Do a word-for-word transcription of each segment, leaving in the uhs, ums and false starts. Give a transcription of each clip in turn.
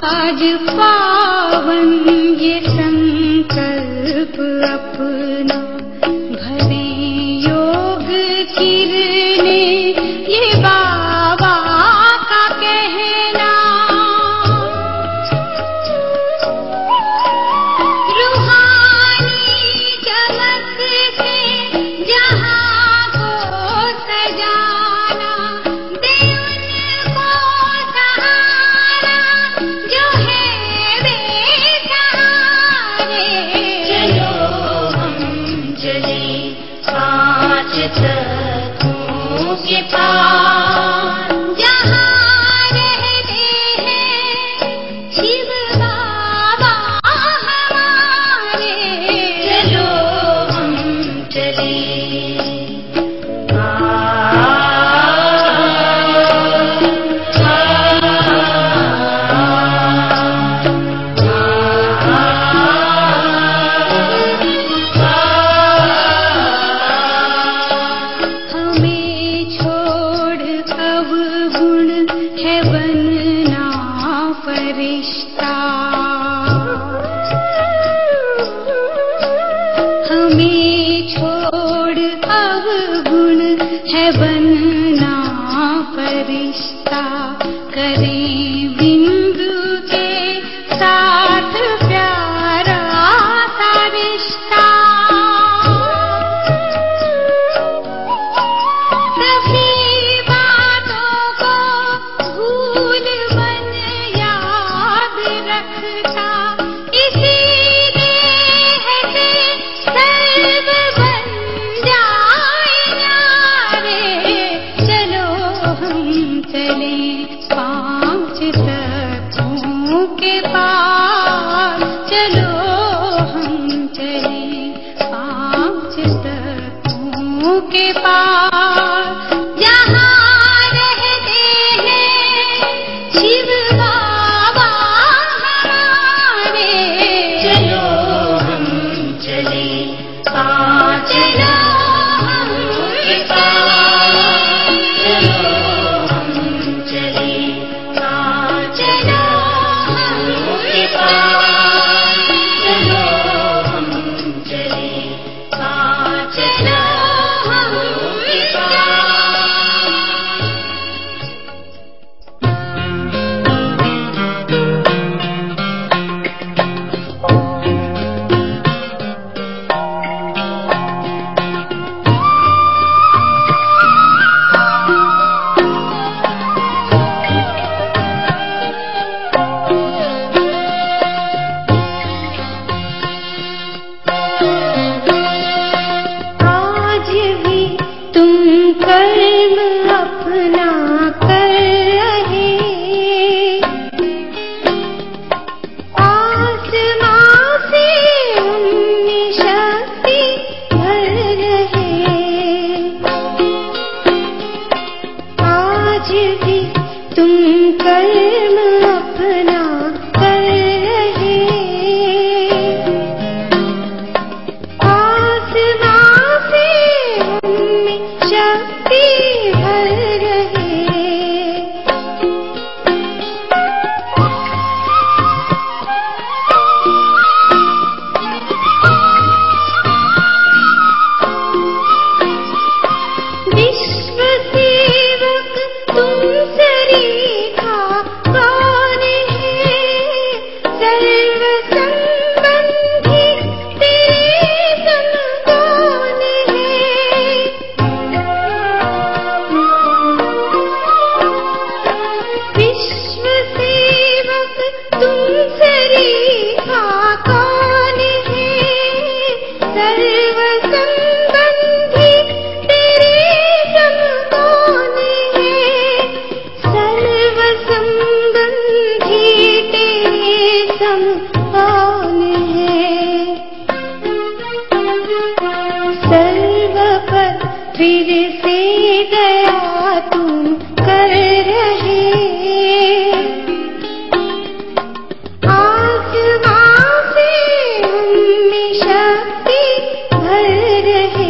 आज पावन ये संकल्प अपना, भरे योग किरने ये बाबा का कहना। रूहानी चमक से जहां को सजाना, दे उनको सहारा जो है बेसहारे। चलो हम चले पांच तत्वों के पार, जहां रहते हैं शिव बाबा हमारे। चलो हम चले आ, हमें छोड़ अवगुण है बनना फरिश्ता। हमें छोड़ अवगुण है बनना फरिश्ता। करें बिंदु के साथ प्यारा सा रिश्ता। सभी बातों को भूल मन याद रखता, इसीलिए है कि सर्व बन जाए न्यारे। चलो हम चले पांच तत्वों के पार। चलो हम चले पांच तत्वों के पार, जहां रहते हैं शिव बाबा हमारे। चलो हम चले पांच तत्वों के पार। चलो हम चले पांच तत्वों के पार। चलो हम चले पांच तत्वों के पार। आज भी तुम कर्म अपना कर रहे, आसमां से उनमें शक्ति भर रहे। आज भी तुम कर्म अपना कर रहे, आसमां से उनमें शक्ति भर रहे। विश्व सेवक तुम सरीखा कौन है, सर्व संबंधी तेरे सम कौन है। विश्व सेवक तुम सरीखा कौन है, सर्व संबंधी तेरे सम कौन है। सर्व संबंधी तेरे सम कौन है। सर्व पर फिर से दया तुम कर रहे, आसमां से उनमें शक्ति भर रहे।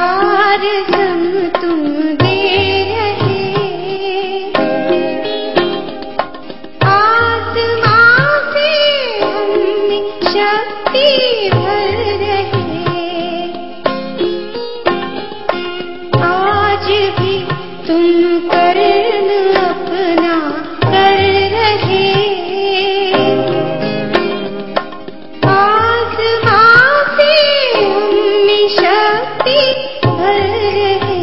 चार सम तुम दे रहे, आत्मा से हमें शक्ति भर रहे, आज भी तुम कर्म अपना कर रहे, आत्मा से हमें शक्ति भर रहे।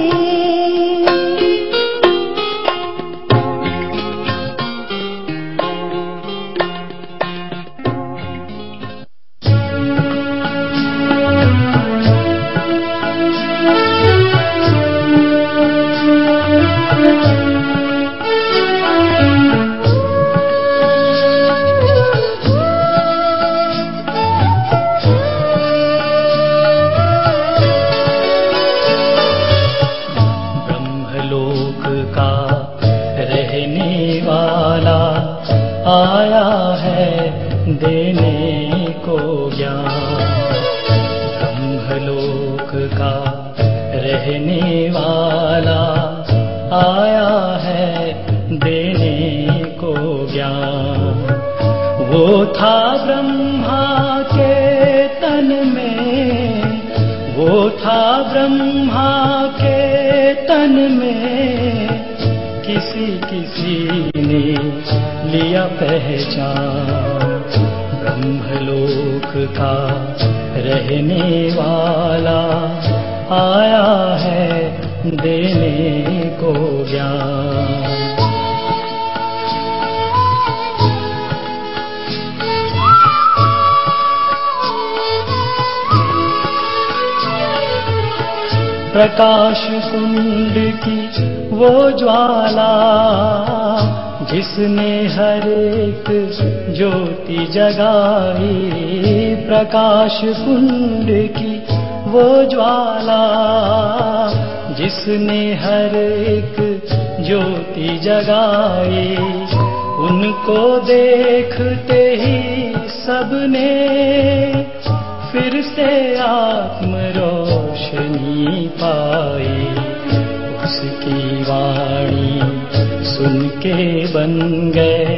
ब्रह्मलोक का रहने वाला आया है देने को ज्ञान, ब्रह्मलोक का रहने वाला आया है देने को ज्ञान। वो था ब्रह्मा के तन में, वो था ब्रह्मा के तन में, किसी किसी ने लिया पहचान। ब्रह्मलोक का रहने वाला आया है देने को ज्ञान। प्रकाश कुंड की वो ज्वाला, जिसने हर एक ज्योति जगाई। प्रकाश कुंड की वो ज्वाला, जिसने हर एक ज्योति जगाई। उनको देखते ही सबने फिर से आत्म रोशनी पाई। उसकी वाणी सुन के बन गए,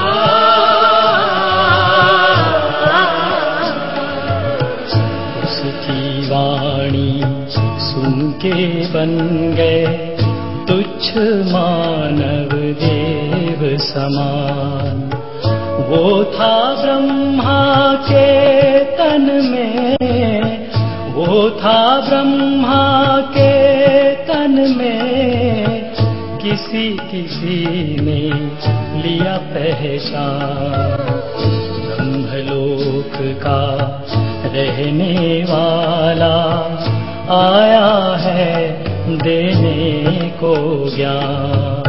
उसकी वाणी सुन के बन गए, तुच्छ मानव देव समान। वो था ब्रह्मा के तन में, वो था ब्रह्मा के तन में, किसी किसी ने लिया पहचान। ब्रह्मलोक का रहने वाला आया है देने को ज्ञान।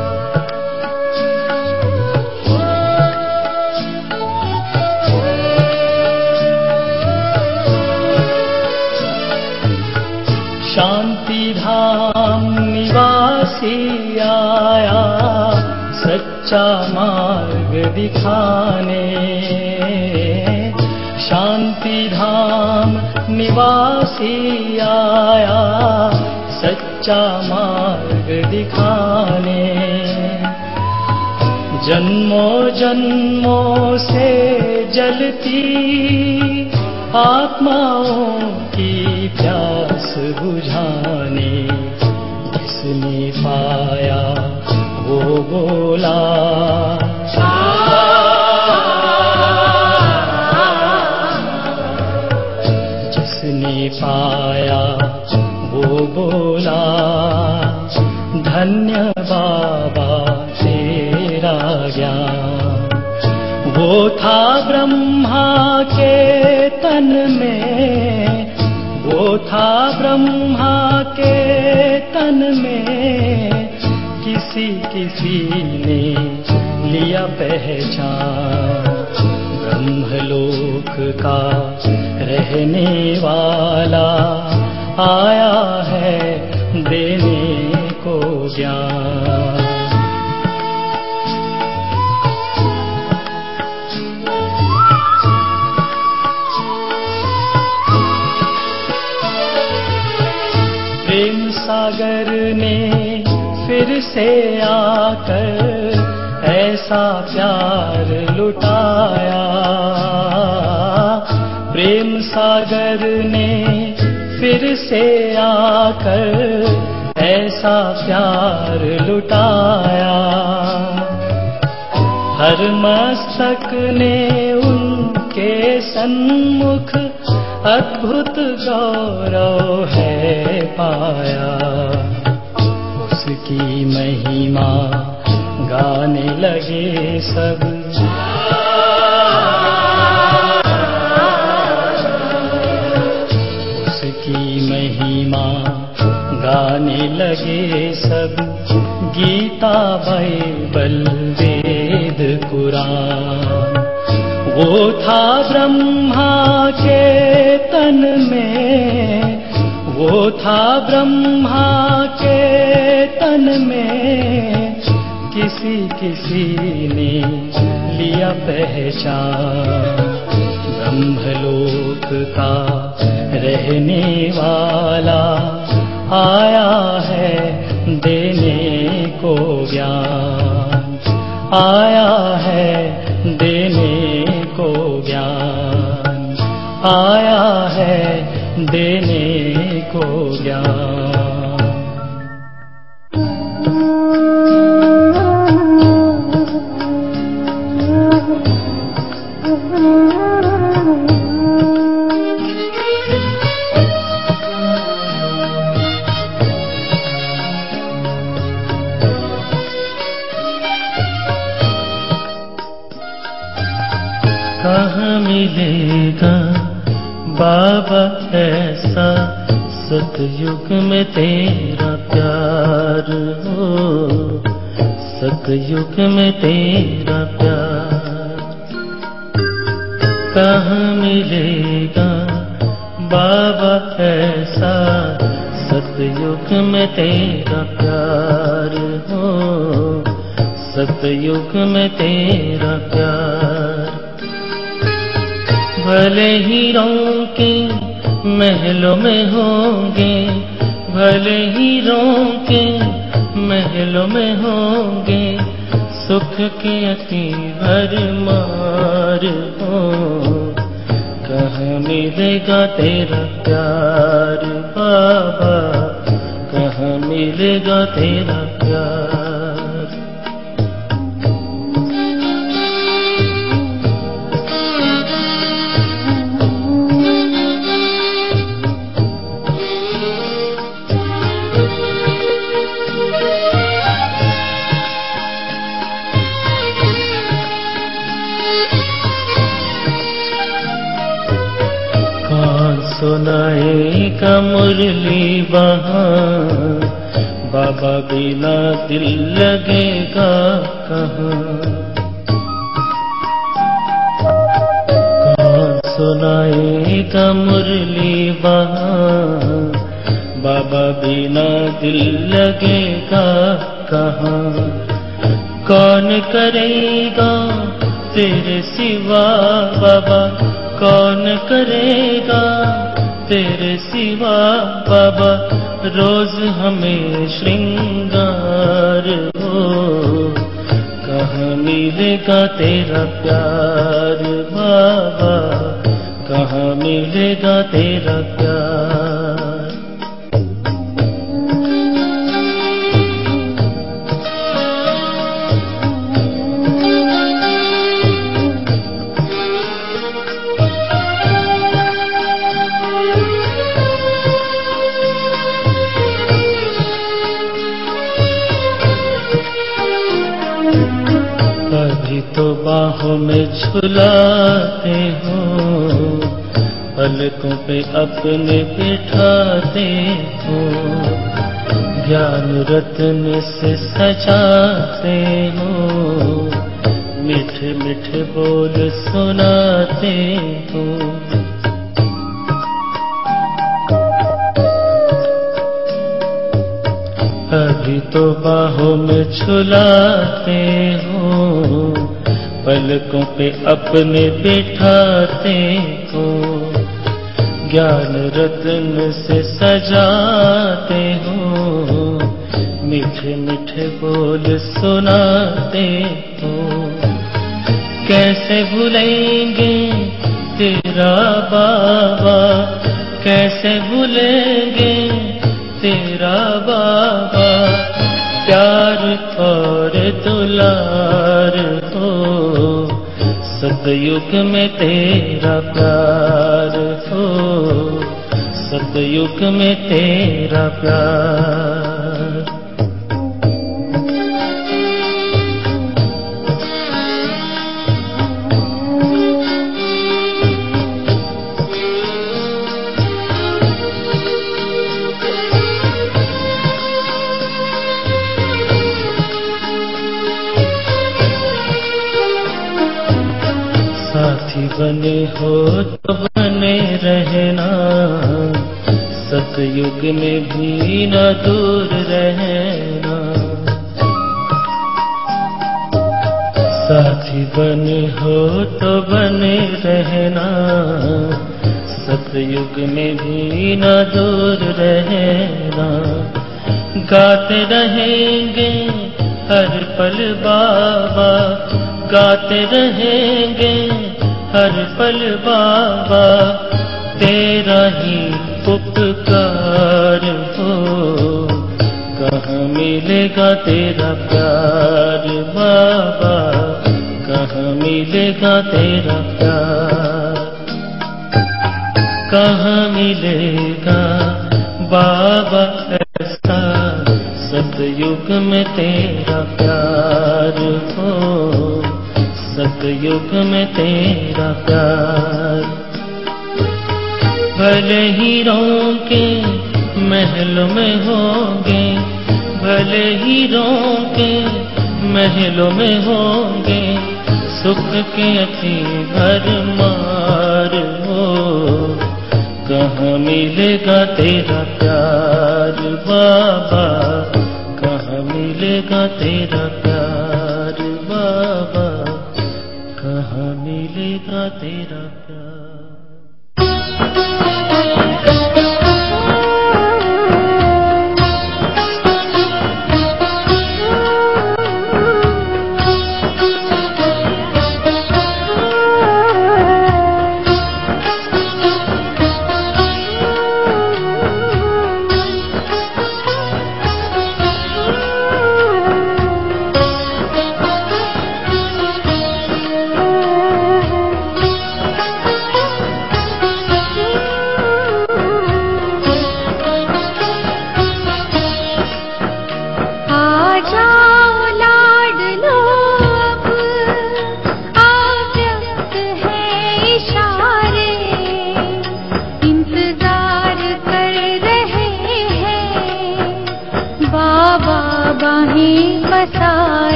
शांति धाम निवासी आया सच्चा मार्ग दिखाने। शांति धाम निवासी आया सच्चा मार्ग दिखाने। जन्मों जन्मों से जलती आत्माओं की प्यास बुझाने। जिसने पाया वो बोला, जिसने पाया वो बोला, धन्य बाबा तेरा ज्ञान। वो था ब्रह्मा के तन में, वो था ब्रह्मा के तन में, किसी किसी ने लिया पहचान। ब्रह्मलोक का रहने वाला आया है देने को ज्ञान। प्रेम सागर ने फिर से आकर ऐसा प्यार लुटाया। प्रेम सागर ने फिर से आकर ऐसा प्यार लुटाया। हर मस्तक ने उनके सन्मुख अद्भुत गौरव है पाया। उसकी महिमा गाने लगे सब। उसकी महिमा गाने लगे सब। Gita Bible Veda Quran. वो था ब्रह्मा के तन में, वो था ब्रह्मा के तन में। किसी किसी ने लिया पहचान। ब्रह्मलोक का रहने वाला आया है देने को ज्ञान। आया है देने को ज्ञान। आया है देने को ज्ञान। कहाँ मिलेगा बाबा ऐसा सतयुग में तेरा प्यार हो। सतयुग में तेरा प्यार कहाँ मिलेगा बाबा ऐसा सतयुग में तेरा प्यार हो। सतयुग में तेरा प्यार भले हीरों के महलों में होंगे। भले हीरों के महलों में होंगे। सुख के अति भरमार हो। कहाँ मिलेगा तेरा प्यार बाबा। कहाँ मिलेगा तेरा प्यार। सुनाएगा मुरली वहाँ बाबा बिना दिल लगेगा कहाँ। कौन सुनाएगा मुरली वहाँ बाबा बिना दिल लगेगा कहाँ। कौन करेगा तेरे सिवा बाबा। कौन करेगा तेरे सिवा बाबा। रोज हमें श्रृंगार हो। कहाँ मिलेगा तेरा प्यार बाबा। कहाँ मिलेगा तेरा प्यार। कभी तो बाहों में झुलाते हो। पलकों पे अपने बिठाते हो। ज्ञान रत्न से सजाते हो। मीठे मीठे बोल सुनाते हो। अभी तो बाहों में झुलाते हो। पलकों पे अपने बिठाते हो। ज्ञान रत्न से सजाते बोल सुनाते हो। कैसे भूलेंगे तेरा बाबा, कैसे भूलेंगे तेरा बाबा, प्यार और दुलार हो। सतयुग में तेरा प्यार हो, सतयुग में तेरा प्यार। साथी बने हो तो बने रहना, सतयुग में भी न दूर रहना। साथी बने हो तो बने रहना, सतयुग में भी न दूर रहना। गाते रहेंगे हर पल बाबा, गाते रहेंगे हर पल बाबा, तेरा ही उपकार हो। कहाँ मिलेगा तेरा प्यार बाबा, कहाँ मिलेगा तेरा प्यार, कहाँ मिलेगा बाबा ऐसा, सतयुग में तेरा प्यार हो, सतयुग में तेरा प्यार। भले हीरों के महलों में होंगे, भले हीरों के महलों में होंगे, सुख के अति भरमार हो। कहाँ मिलेगा तेरा प्यार बाबा, कहाँ मिलेगा तेरा प्यार बाबा, कहाँ मिलेगा तेरा प्यार।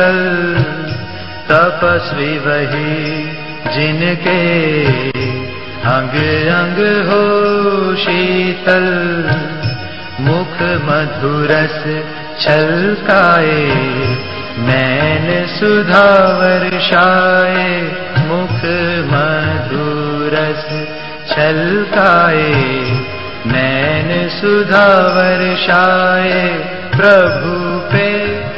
शीतल, तपस्वी वही जिनके अंग अंग हो शीतल। मुख मधुरस छलकाए, नैन सुधा वर्षाए। मुख मधुरस छलकाए, नैन सुधा वर्षाए। प्रभु पे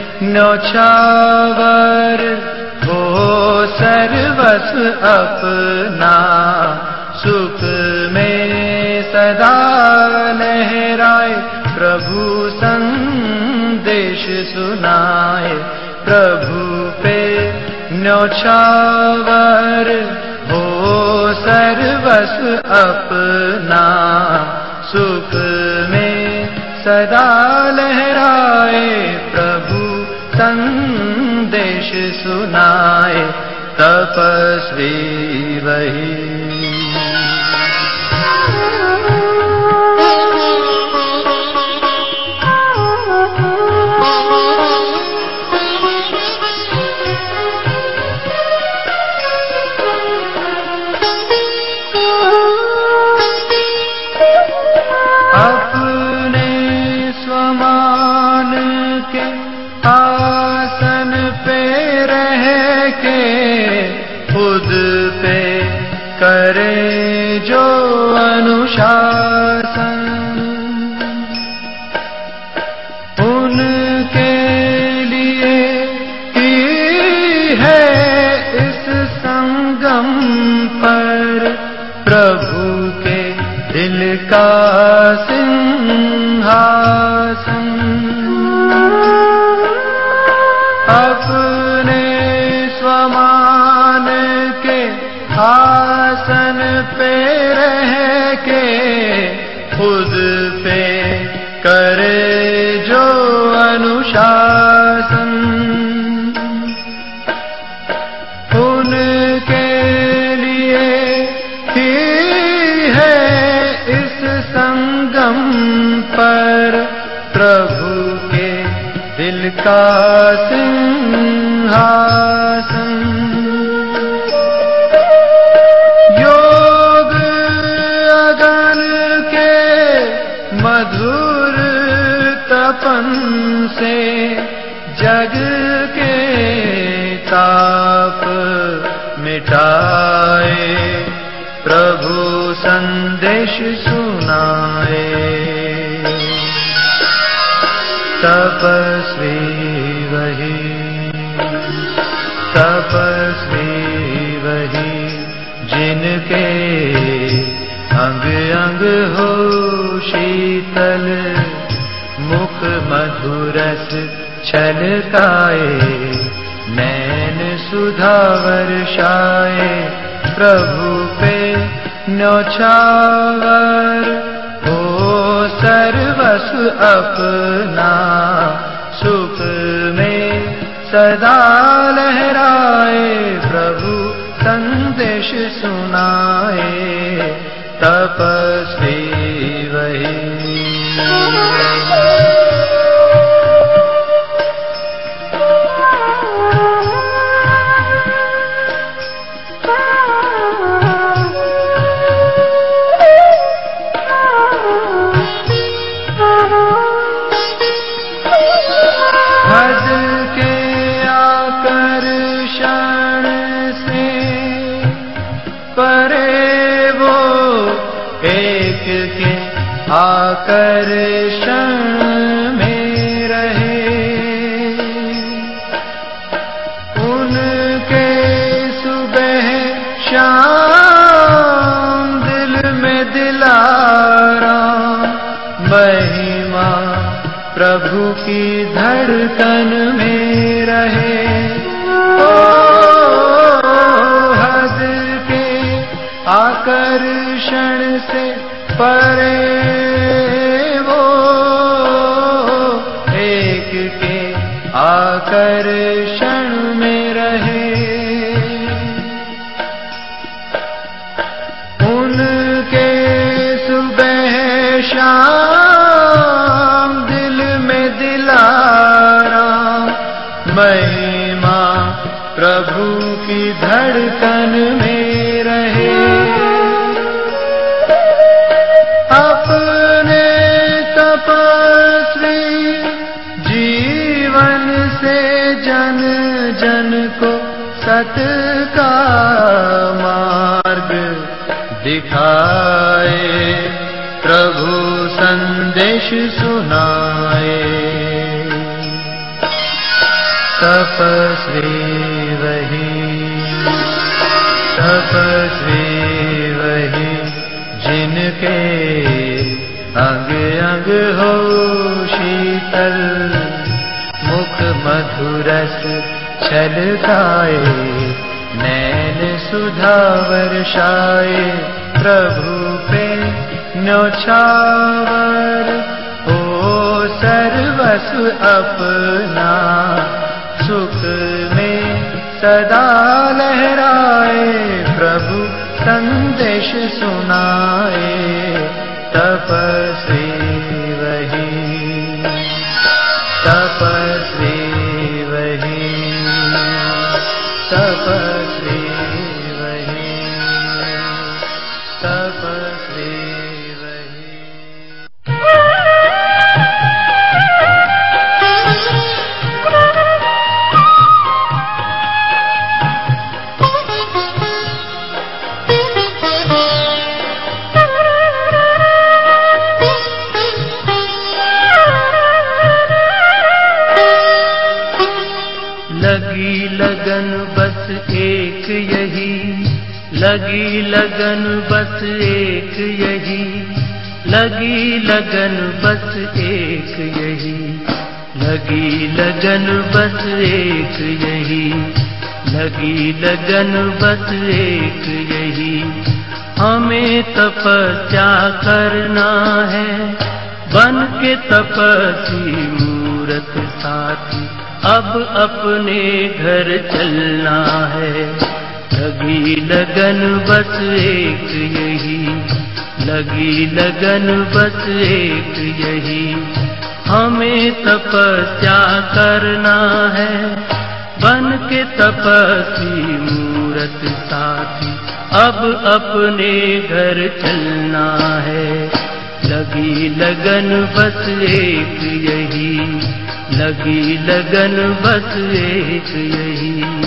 न्योछावर हो सर्वस अपना, सुख में सदा लहराए। प्रभु संदेश सुनाए, प्रभु पे न्योछावर हो सर्वस अपना, सुख में सदा लहराए। प्रभु संदेश सुनाए, तपस्वी वही। अपने स्वमान के आसन पे रह के, खुद पे करे जो अनुशासन। उनके लिए ही है इस संगम पर प्रभु के दिल का सिंहासन। अपने स्वमान के आसन पे रह के, खुद पे करे जो अनुशासन। उनके लिए ही है इस संगम पर प्रभु के दिल का सिंहासन। योग अगन के मधुर तपन से, जग के ताप मिटाए। प्रभु संदेश सुनाए, तपस्वी वही, तपस्वी वही जिनके अंग अंग हो शीतल। मुख मधुरस छलकाए, नैन सुधा वर्षाए। प्रभु पे न्योछावर हो सर्वस अपना, सुख में सदा लहराए। प्रभु संदेश सुनाए, तपस्वी वही। हद के आकर्षण से परे वो, एक के आकर्षण में रहे। उनके सुबह शाम दिल में दिलाराम, महिमा प्रभु की धड़कन में रहे। ओ हद के आकर्षण से परे वो, एक के आकर्षण में रहे। उनके सुबह शाम दिल में दिलाराम, महिमा प्रभु की धड़कन में रहे। अपने तपस्वी जीवन से जन जन को सत का मार्ग दिखाए, प्रभु संदेश सुनाए। तपस्वी वही, तपस्वी वही, जिनके अंग अंग हो शीतल, मुख मधुरस छलकाए, नैन सुधा वर्षाए, प्रभु पे न्योछावर हो सर्वस्व अपना, सुख में सदा लहराए, प्रभु संदेश सुनाए। तपस्वी वही, तपस्वी वही, तपस्वी वही, तपस्वी वही। लगी लगन बस एक यही, लगी लगन बस एक यही, लगी लगन बस एक यही, लगी लगन बस एक यही, लगी लगन बस एक यही। हमें तपस्या करना है, बन के तपस्वी मूरत साथी, अब अपने घर चलना है। लगी लगन बस एक यही, लगी लगन बस एक यही। हमें तपस्या करना है, बन के तपस्वी मूरत साथी, अब अपने घर चलना है। लगी लगन बस एक यही, लगी लगन बस एक यही।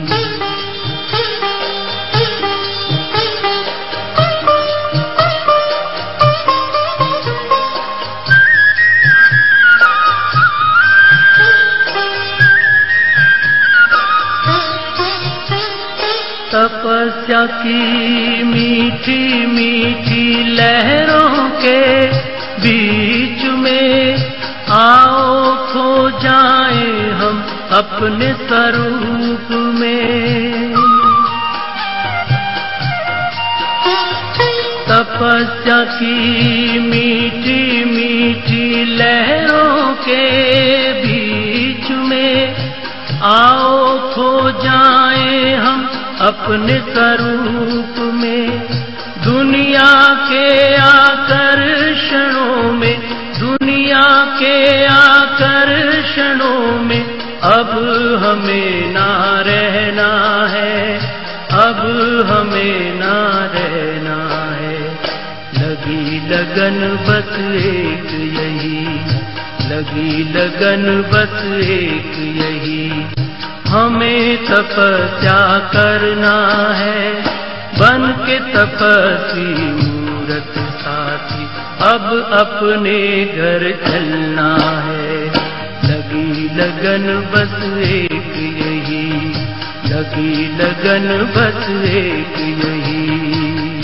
तपस्या की मीठी मीठी लहरों के बीच में आओ खो जाए हम अपने स्वरूप में। तपस्या की मीठी मीठी लहरों के बीच में आओ खो जाए हम अपने स्वरूप में। दुनिया के आकर्षणों में, दुनिया के आकर्षणों में अब हमें ना रहना है, अब हमें ना रहना है। लगी लगन बस एक यही, लगी लगन बस एक यही। हमें तपस्या करना है, बन के तपस्वी मूरत साथी, अब अपने घर चलना है। लगी लगन बस एक यही, लगी लगन बस एक यही।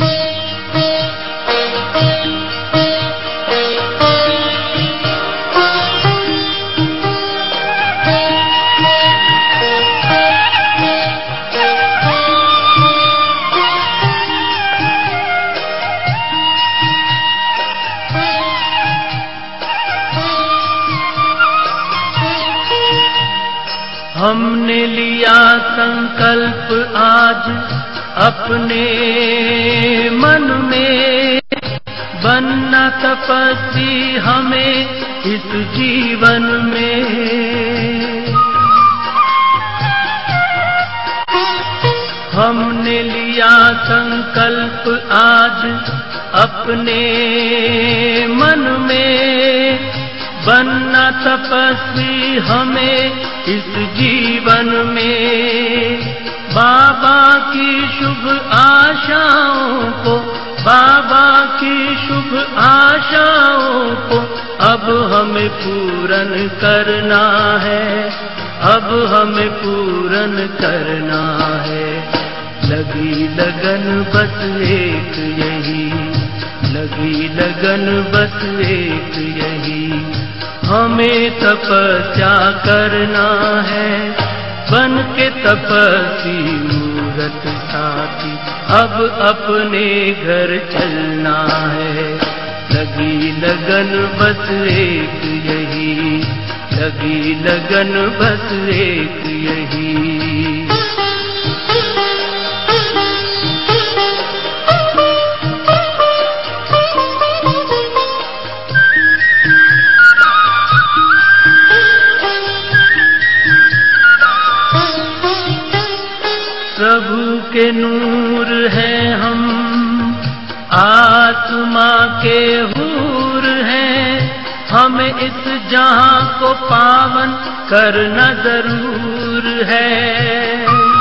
हमने लिया संकल्प आज अपने मन में, बनना तपस्वी हमें इस जीवन में। लिया संकल्प आज अपने मन में, बनना तपस्वी हमें इस जीवन में। बाबा की शुभ आशाओं को, बाबा की शुभ आशाओं को अब हमें पूर्ण करना है, अब हमें पूर्ण करना है। लगी लगन बस एक यही, लगी लगन बस एक यही, हमें तपस्या करना है। बन के तपस्वी मूरत साथी अब अपने घर चलना है। लगी लगन बस एक यही, लगी लगन बस एक यही। प्रभु के नूर हैं हम, आत्मा के हूर हैं, हमें इस जहां को पावन करना जरूर है।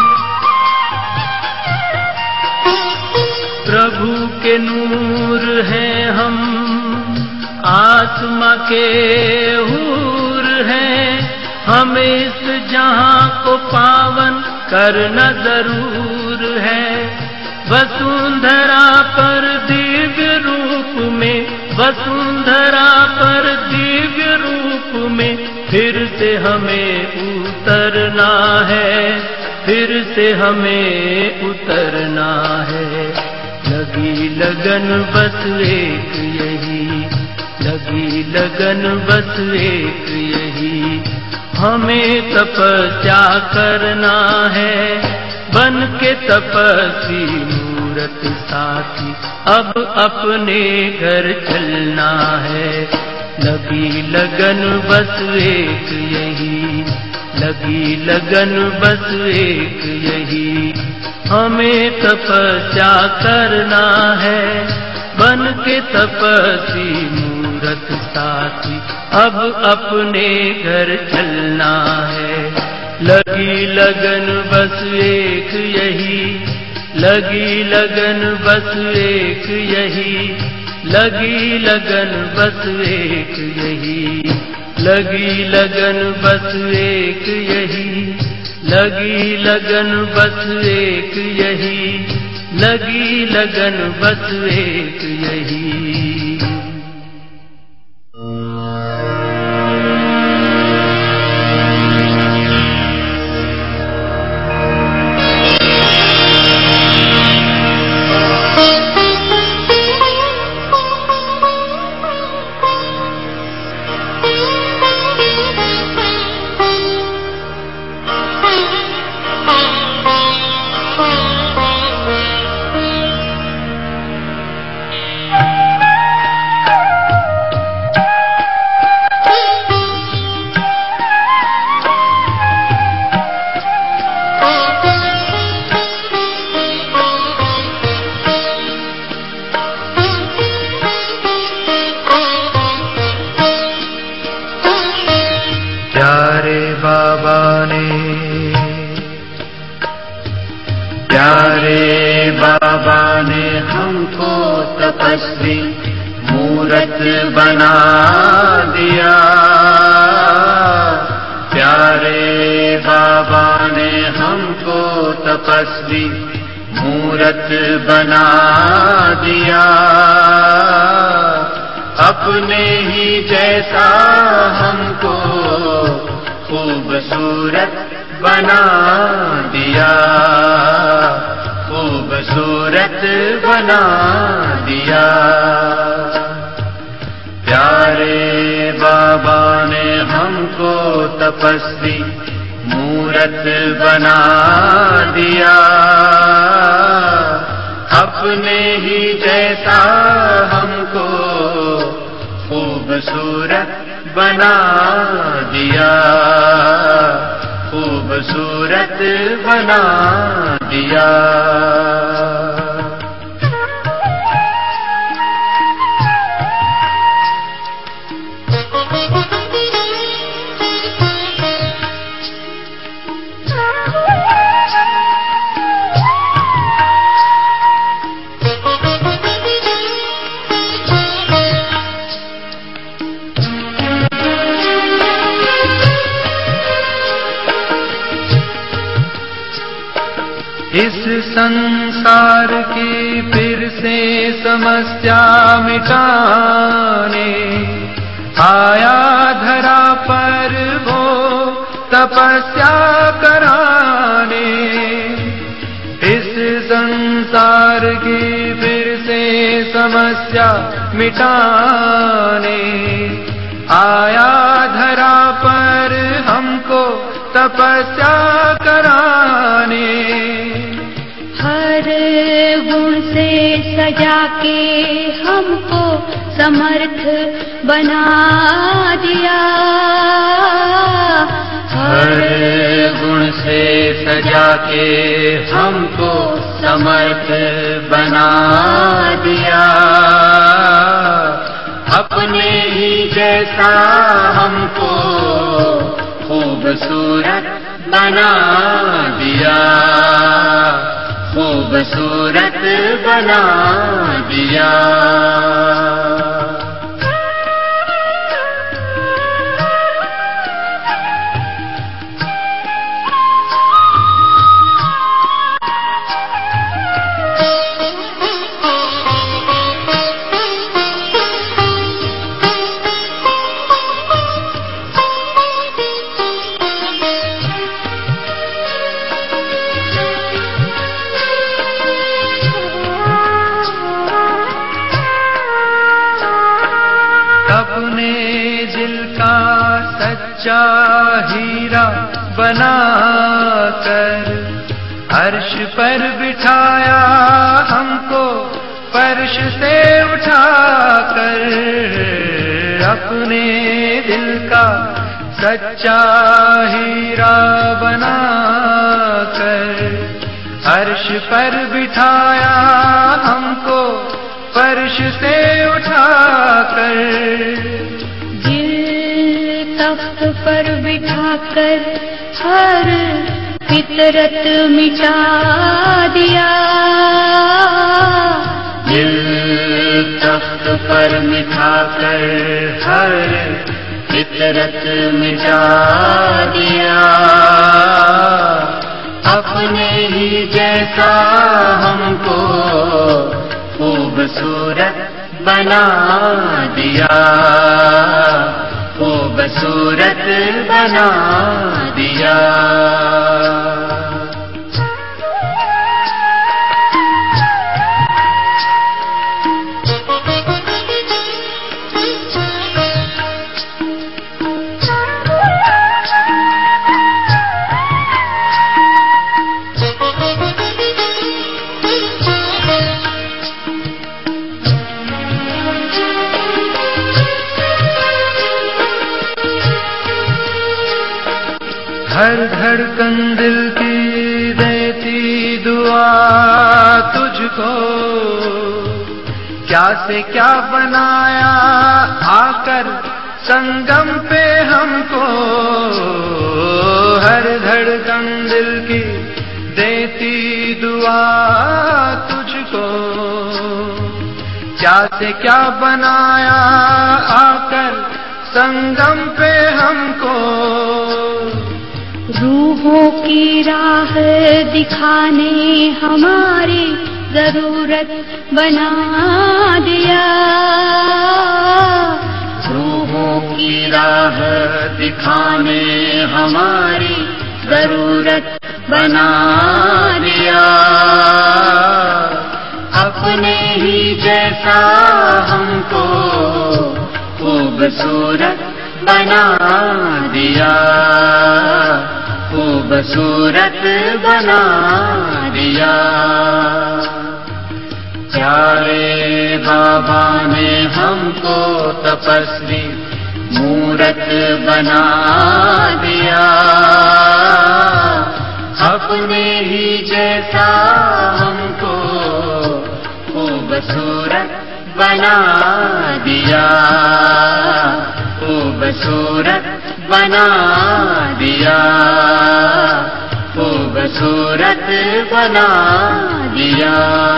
प्रभु के नूर हैं हम, आत्मा के हूर हैं, हमें इस जहां को पावन करना जरूर है। वसुंधरा पर दिव्य रूप में, वसुंधरा पर दिव्य रूप में फिर से हमें उतरना है, फिर से हमें उतरना है। लगी लगन बस एक यही, लगी लगन बस एक यही, हमें तपस्या करना है। बन के तपस्वी मूरत साथी अब अपने घर चलना है। लगी लगन बस एक यही, लगी लगन बस एक यही, हमें तपस्या करना है। बन के तपस्वी मूरत साथी अब अपने घर चलना है। लगी लगन बस एक यही, लगी लगन बस एक यही, लगी लगन बस एक यही, लगी लगन बस एक यही, लगी लगन बस एक यही, लगी लगन बस एक यही। प्यारे बाबा ने, प्यारे बाबा ने हमको तपस्वी मूरत बना दिया। प्यारे बाबा ने हमको तपस्वी मूरत बना दिया। अपने ही जैसा हमको खूबसूरत बना दिया, खूबसूरत बना दिया। प्यारे बाबा ने हमको तपस्वी मूरत बना दिया। अपने ही जैसा हमको खूबसूरत बना दिया, खूबसूरत मूरत बना दिया। इस संसार की फिर से समस्या मिटाने आया धरा पर वो तपस्या कराने। इस संसार की फिर से समस्या मिटाने आया धरा पर हमको तपस्या कराने। हर गुण से सजा के हमको समर्थ बना दिया। हर गुण से सजा के हमको समर्थ बना दिया। अपने ही जैसा हमको खूबसूरत बना दिया। खूबसूरत बना दिया। अपने दिल का सच्चा हीरा बना कर अर्श पर बिठाया हमको फर्श से उठाकर। अपने दिल का सच्चा हीरा बना कर अर्श पर बिठाया हमको फर्श से उठाकर। दिल तख्त पर बिठाकर हर फितरत मिटा दिया। दिल तख्त पर मिठाकर हर फितरत मिटा दिया। अपने ही जैसा हमको खूबसूरत बना दिया। खूबसूरत बना दिया। हर धड़कन दिल की देती दुआ तुझको। क्या से क्या बनाया आकर संगम पे हमको। हर धड़कन दिल की देती दुआ तुझको। क्या से क्या बनाया आकर संगम पे हमको। रूहों की राह दिखाने हमारी जरूरत बना दिया। रूहों की राह दिखाने हमारी जरूरत बना दिया। अपने ही जैसा हमको खूबसूरत बना दिया। खूबसूरत बना दिया। प्यारे बाबा ने हमको तपस्वी मूरत बना दिया। आपने ही जैसा हमको खूबसूरत बना दिया, खूबसूरत बना दिया, खूबसूरत बना दिया।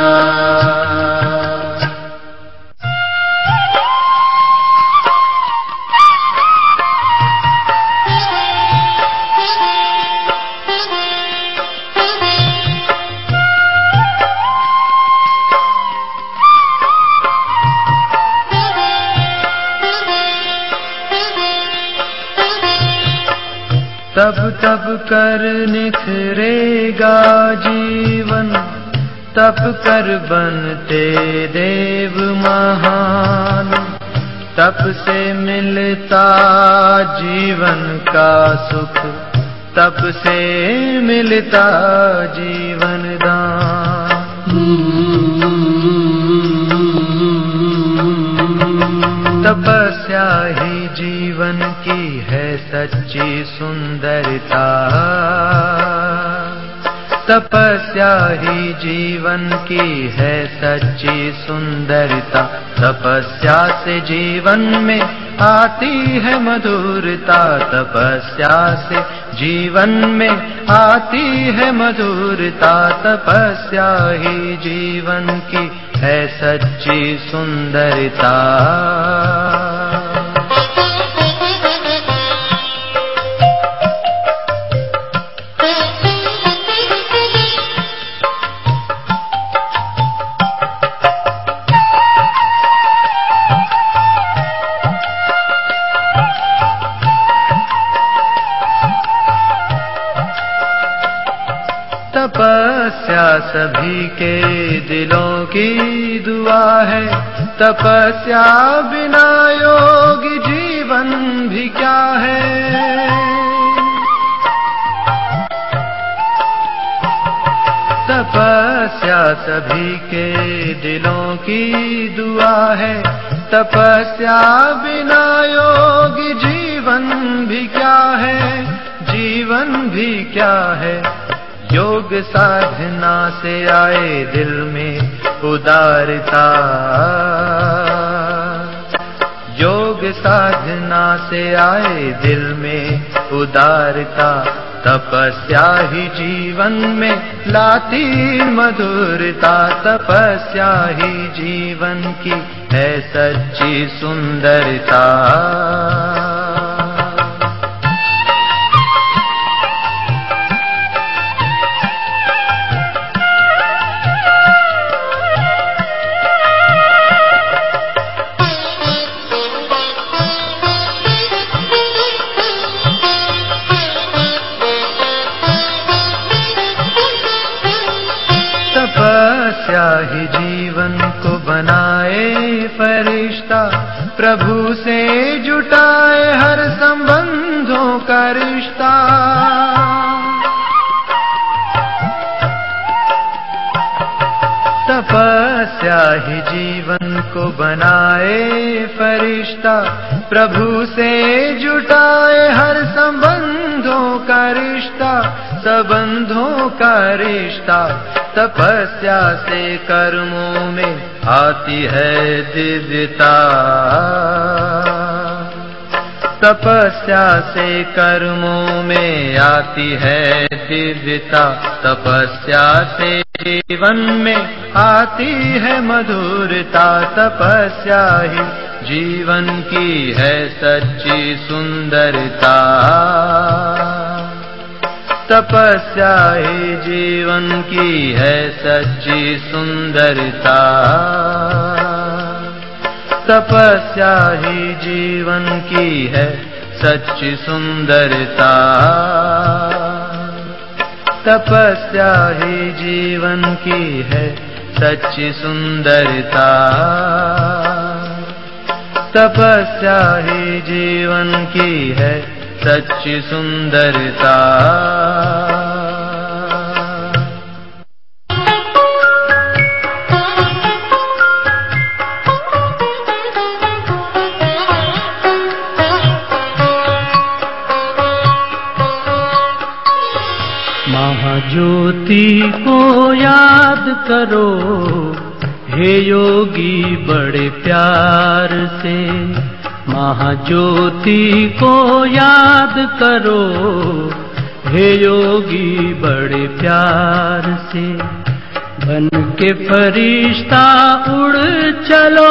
तब तब कर निखरेगा जीवन, तब कर बनते देव महान। तप से मिलता जीवन का सुख, तप से मिलता जीवन दान। तपस्या ही जीवन की है सच्ची सुंदरता, तपस्या ही जीवन की है सच्ची सुंदरता। तपस्या से जीवन में आती है मधुरता, तपस्या से जीवन में आती है मधुरता। तपस्या ही जीवन की है सच्ची सुंदरता। तपस्या सभी के दिलों की दुआ है, तपस्या बिना योगी जीवन भी क्या है। तपस्या सभी के दिलों की दुआ है, तपस्या बिना योगी जीवन भी क्या है, जीवन भी क्या है। योग साधना से आए दिल में उदारता, योग साधना से आए दिल में उदारता। तपस्या ही जीवन में लाती मधुरता, तपस्या ही जीवन की है सच्ची सुंदरता। तपस्या ही जीवन को बनाए फरिश्ता, प्रभु से जुटाए हर संबंधों का रिश्ता। तपस्या ही जीवन को बनाए फरिश्ता, प्रभु से जुटाए हर संबंधों का रिश्ता, संबंधों का रिश्ता। तपस्या से कर्मों में आती है दिव्यता, तपस्या से कर्मों में आती है दिव्यता। तपस्या से जीवन में आती है मधुरता, तपस्या ही जीवन की है सच्ची सुंदरता। तपस्या ही जीवन की है सच्ची सुंदरता, तपस्या ही जीवन की है सच्ची सुंदरता। तपस्या ही जीवन की है सच्ची सुंदरता, तपस्या ही जीवन की है सच्ची सुंदरता। महाज्योति को याद करो हे योगी बड़े प्यार से, महाज्योति को याद करो हे योगी बड़े प्यार से। बन के फरिश्ता उड़ चलो,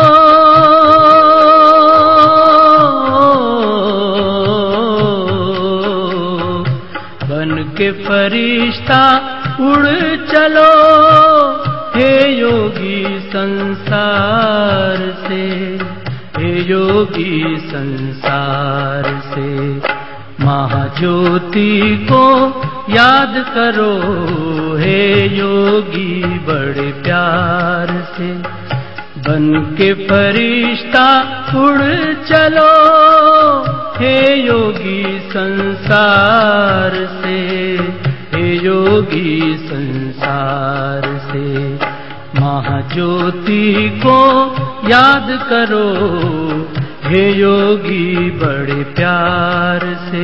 बन के फरिश्ता उड़ चलो हे योगी संसार से, हे योगी संसार से। महाज्योति को याद करो हे योगी बड़े प्यार से। बन के फरिश्ता उड़ चलो हे योगी संसार से, हे योगी संसार से। महाज्योति को याद करो हे योगी बड़े प्यार से।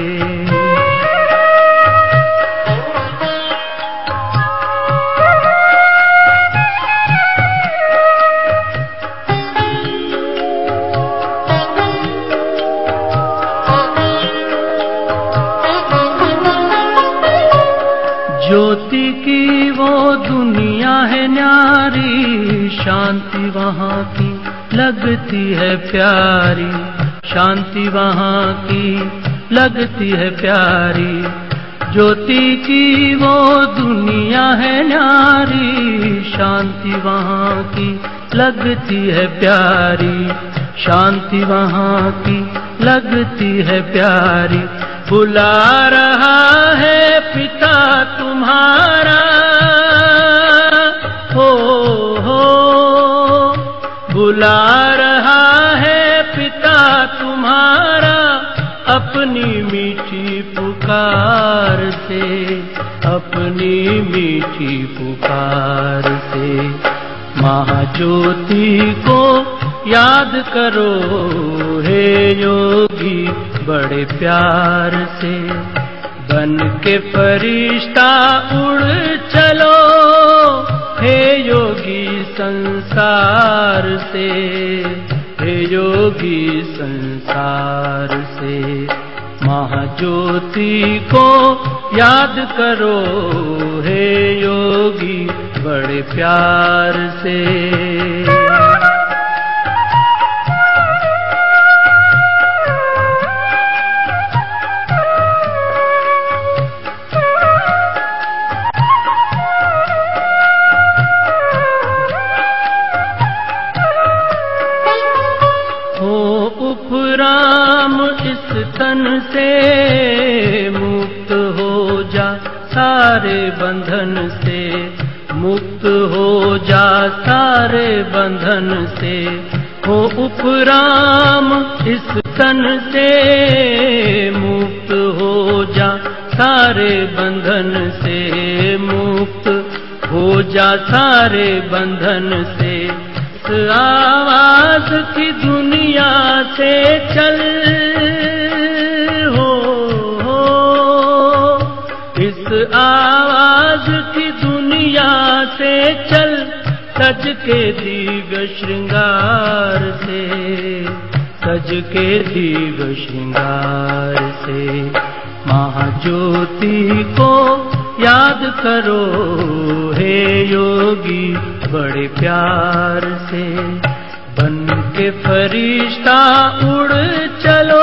ज्योति की वो दुनिया है न्यारी, शांति वहाँ की लगती है प्यारी, शांति वहाँ की लगती है प्यारी। ज्योति की वो दुनिया है न्यारी, शांति वहाँ की लगती है प्यारी, शांति वहाँ की लगती है प्यारी। बुला रहा है पिता तुम्हारा, हो हो बुला रहा है पिता तुम्हारा अपनी मीठी पुकार से, अपनी मीठी पुकार से। महाज्योति को याद करो हे योगी बड़े प्यार से। बन के फरिश्ता उड़ चलो हे योगी संसार से, हे योगी संसार से। महाज्योति को याद करो हे योगी बड़े प्यार से। राम इस तन से मुक्त हो जा, सारे बंधन से मुक्त हो जा, सारे बंधन से। हो उपराम इस तन से मुक्त हो जा, सारे बंधन से मुक्त हो जा, सारे बंधन से। इस आवाज की दुनिया से चल, हो, हो इस आवाज की दुनिया से चल, सज के दीग श्रृंगार से, सज के दीग श्रृंगार से। महाज्योति को याद करो हे योगी बड़े प्यार से। बन के फरिश्ता उड़ चलो,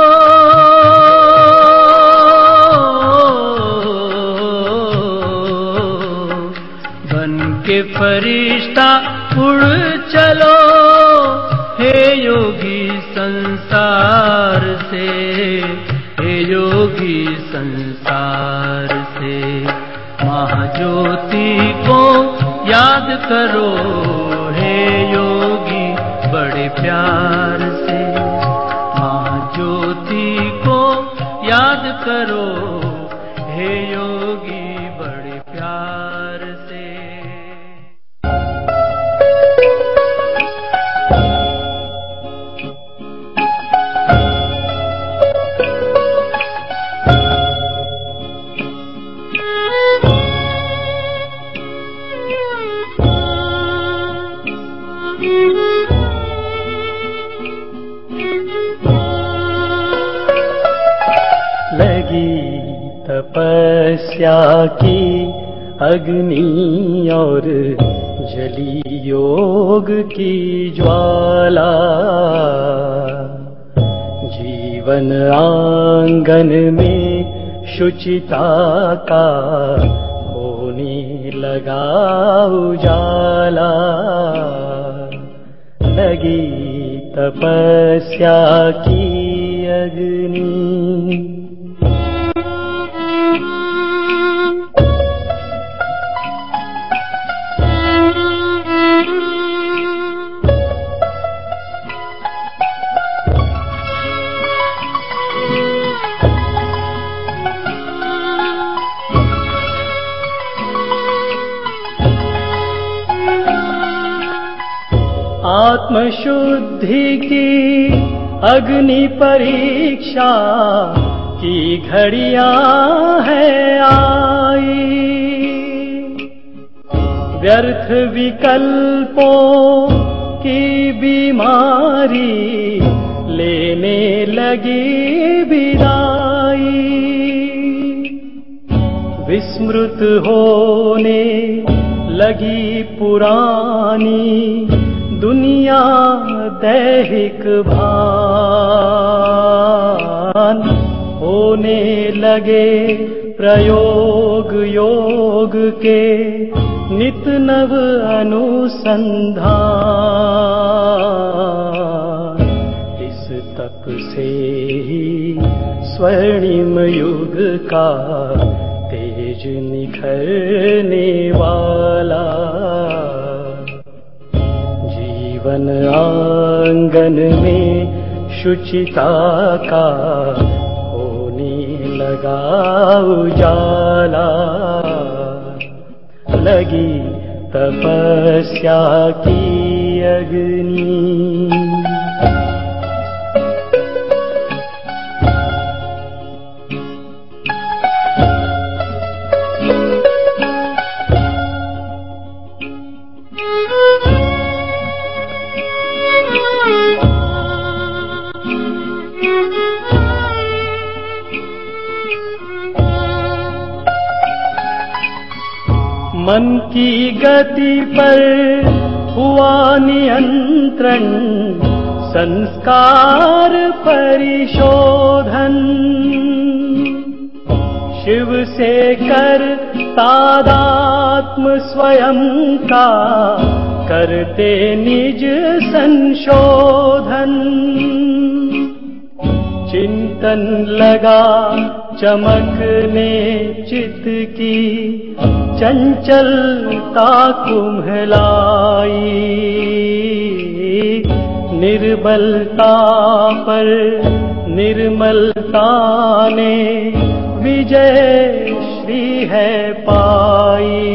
बन के फरिश्ता उड़ चलो हे योगी संसार से, हे योगी संसार से। महाज्योति को याद करो हे योगी बड़े प्यार से। महाज्योति को याद करो हे योगी बड़े प्यार से। तपस्या की अग्नि और जली योग की ज्वाला, जीवन आंगन में शुचिता का होने लगा उजाला। लगी तपस्या की अग्नि। आत्मशुद्धि की अग्नि परीक्षा की घड़ियां है आई, व्यर्थ विकल्पों की बीमारी लेने लगी विदाई। विस्मृत होने लगी पुरानी दुनिया दैहिक भान, होने लगे प्रयोग योग के नित नव अनुसंधान। इस तप से ही स्वर्णिम युग का तेज निखरने वाला। जीवन आंगन में शुचिता का होने लगा उजाला। लगी तपस्या की अग्नि। मन की गति पर हुआ नियंत्रण, संस्कार परिशोधन। शिव से कर तादात्म्य स्वयं का, करते निज संशोधन। चिंतन लगा चमकने चित्त की, चंचलता कुम्हलाई। निर्बलता पर निर्मलता ने विजय श्री है पाई।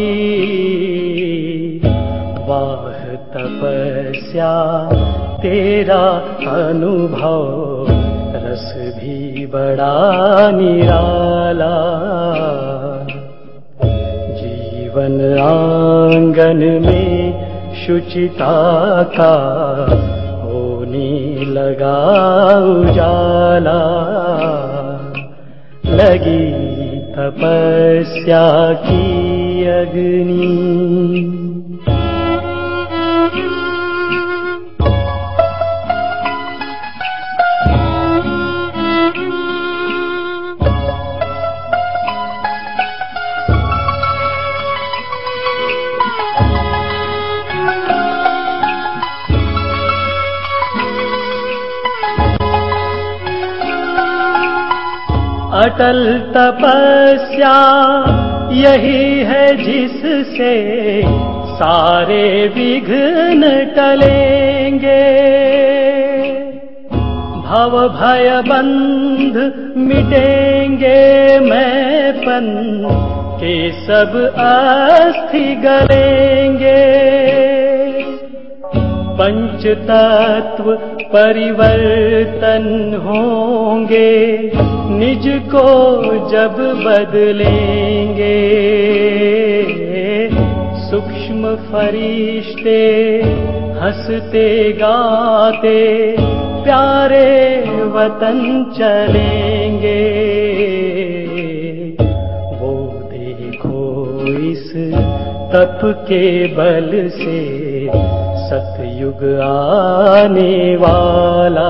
वाह तपस्या तेरा अनुभव, रस भी बड़ा निराला। जीवन आंगन में शुचिता का होने लगा उजाला। लगी तपस्या की अग्नि। अटल तपस्या यही है जिससे सारे विघ्न टलेंगे। भव भय बंध मिटेंगे, मैंपन के सब अस्थि गलेंगे। पंच तत्व परिवर्तन होंगे, निज को जब बदलेंगे। सूक्ष्म फरिश्ते हंसते गाते प्यारे वतन चलेंगे। वो तप के बल से सतयुग आने वाला।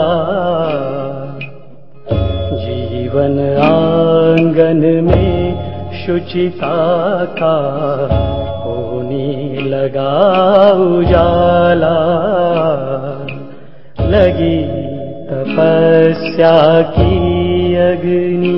जीवन आंगन में शुचिता का होने लगा उजाला। लगी तपस्या की अग्नि।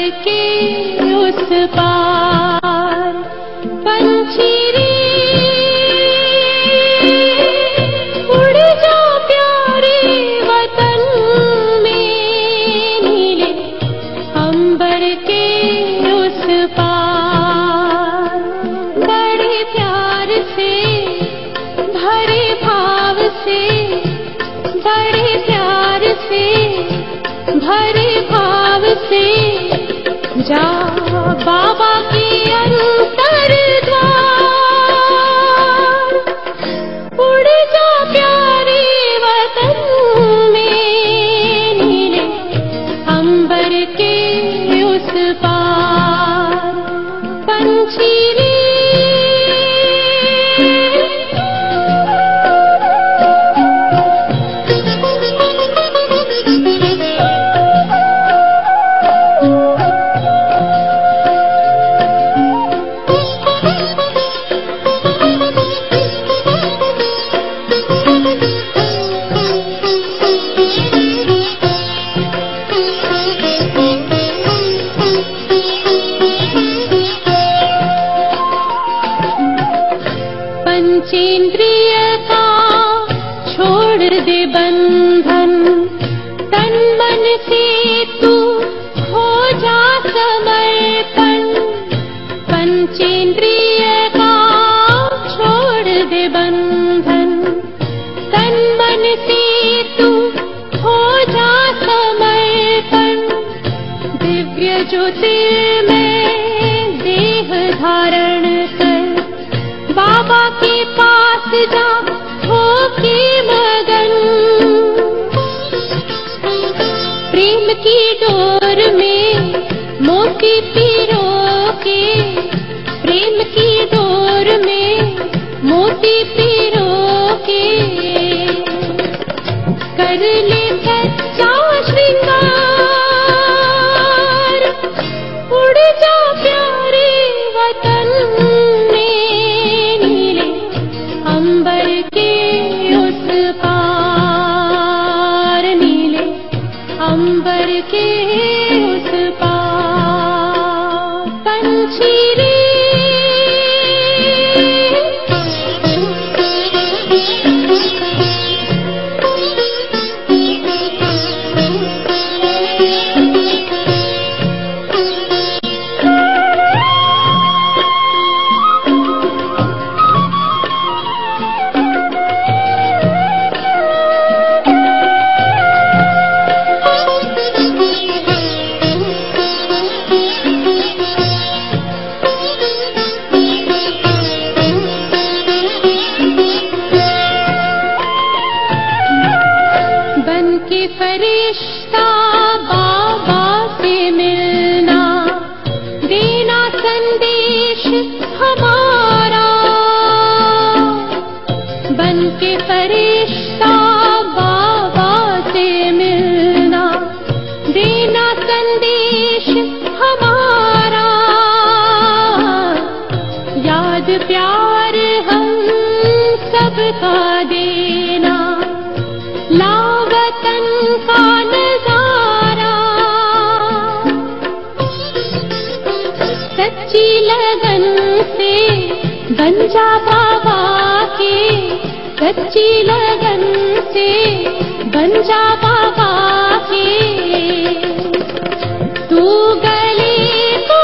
के उस पार पंछी रे उड़ जा प्यारे वतन में नीले अंबर के उस पार बड़े प्यार से भरे भाव से बड़े प्यार से भरे भाव से जा बाबा के अंतर द्वार उड़ जा प्यारे वतन में नीले अंबर के उस पार पंछी रे पंचेंद्रिय का छोड़ दे बंधन तन मन से तू हो जा समर्पण पंचेंद्रिय का छोड़ दे बंधन तन मन से तू हो जा समर्पण दिव्य ज्योतिर्मय देह धारण कर बाबा के पास जा हो के मगन प्रेम की डोर में मोती पिरो के प्रेम की डोर में मोती पिरो के कर ले सच्चा श्रृंगार उड़ जा प्यारे वतन अंबर के उस पार नीले अंबर के उस पार पंछी रे फरिश्ता बाबा से मिलना देना संदेश हमारा बन के फरिश्ता बाबा से मिलना देना संदेश हमारा याद प्यार हम सबका देना लावतन का नजारा सच्ची लगन से बन जा बाबा के सच्ची लगन से बन जा बाबा के तू गले को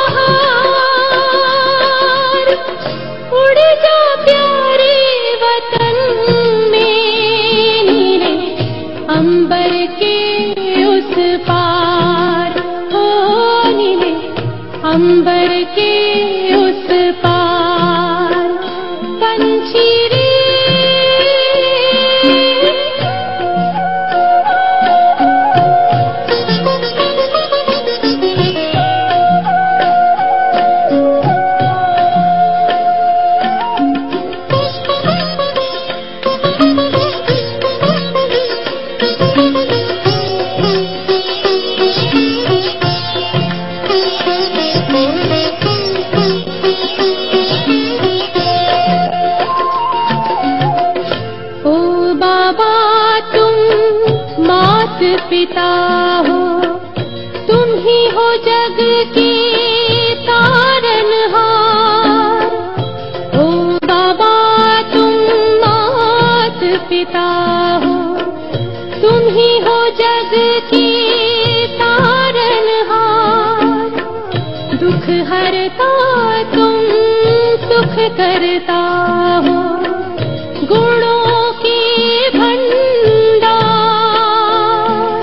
हार उड़ जा प्यारे वतन अंबर के उस पार हो नीले अंबर के उस पार पंछी रे हरता तुम सुख करता हो, गुणों की भंडार।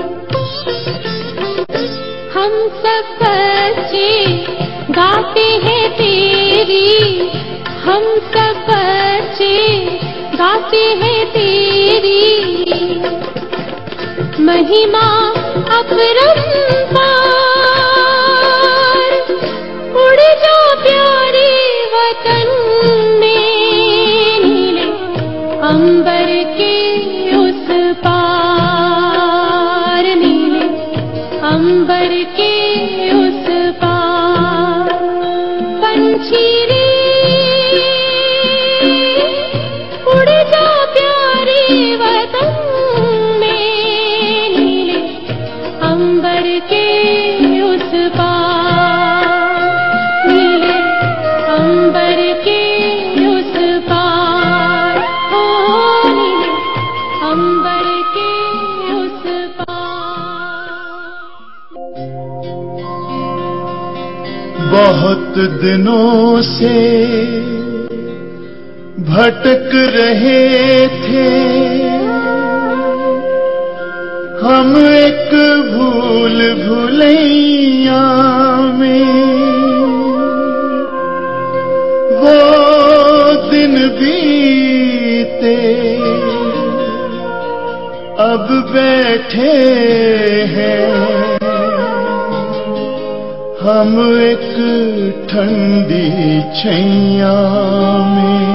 हम सब बच्चे गाते हैं तेरी, हम सब बच्चे गाते हैं तेरी महिमा अपरंपार। उड़ जा प्यारे वतन में, नीले अंबर के उस पार, नीले अंबर के उस पार। पंछी रे उड़ जा प्यारे वतन में, नीले अंबर के उस पार, नीले अंबर के उस पार, ओ नीले अंबर के उस पार। बहुत दिनों से भटक रहे थे हम एक भूल भुलैया में। वो दिन बीते अब बैठे हैं हम एक ठंडी छैया में,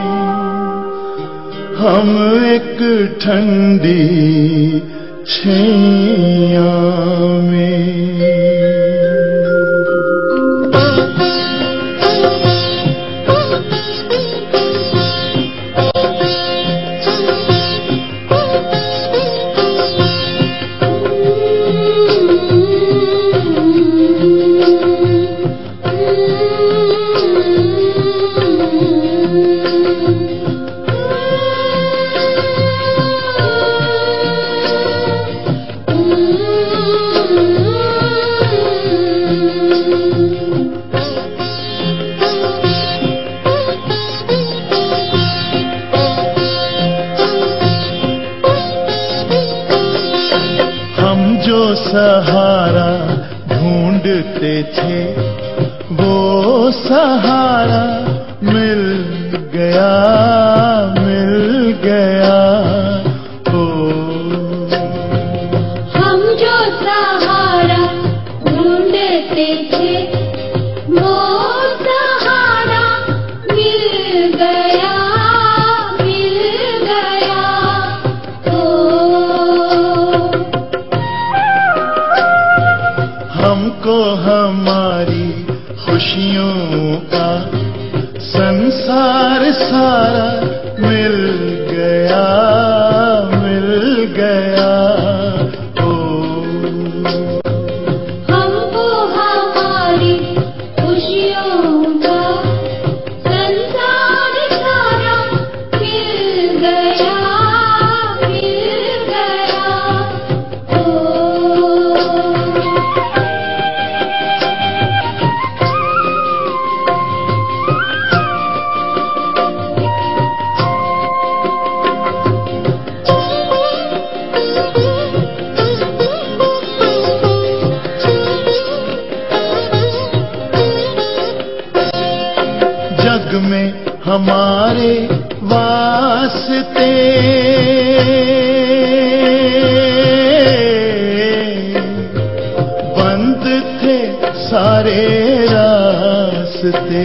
हम एक ठंडी छैया में। सहारा ढूंढते थे वो सहारा मिल गया, मिल गया। ओ हम जो सहारा ढूंढते थे वो सहारा मिल गया, मिल गया। ओ हमको हमारी खुशियों का संसार सारा मिल गया, मिल गया। ओ हमको हमारी खुशियों का संसार सारा मिल गया, मिल गया। ओ जग में हमारे वास्ते बंद थे सारे रास्ते।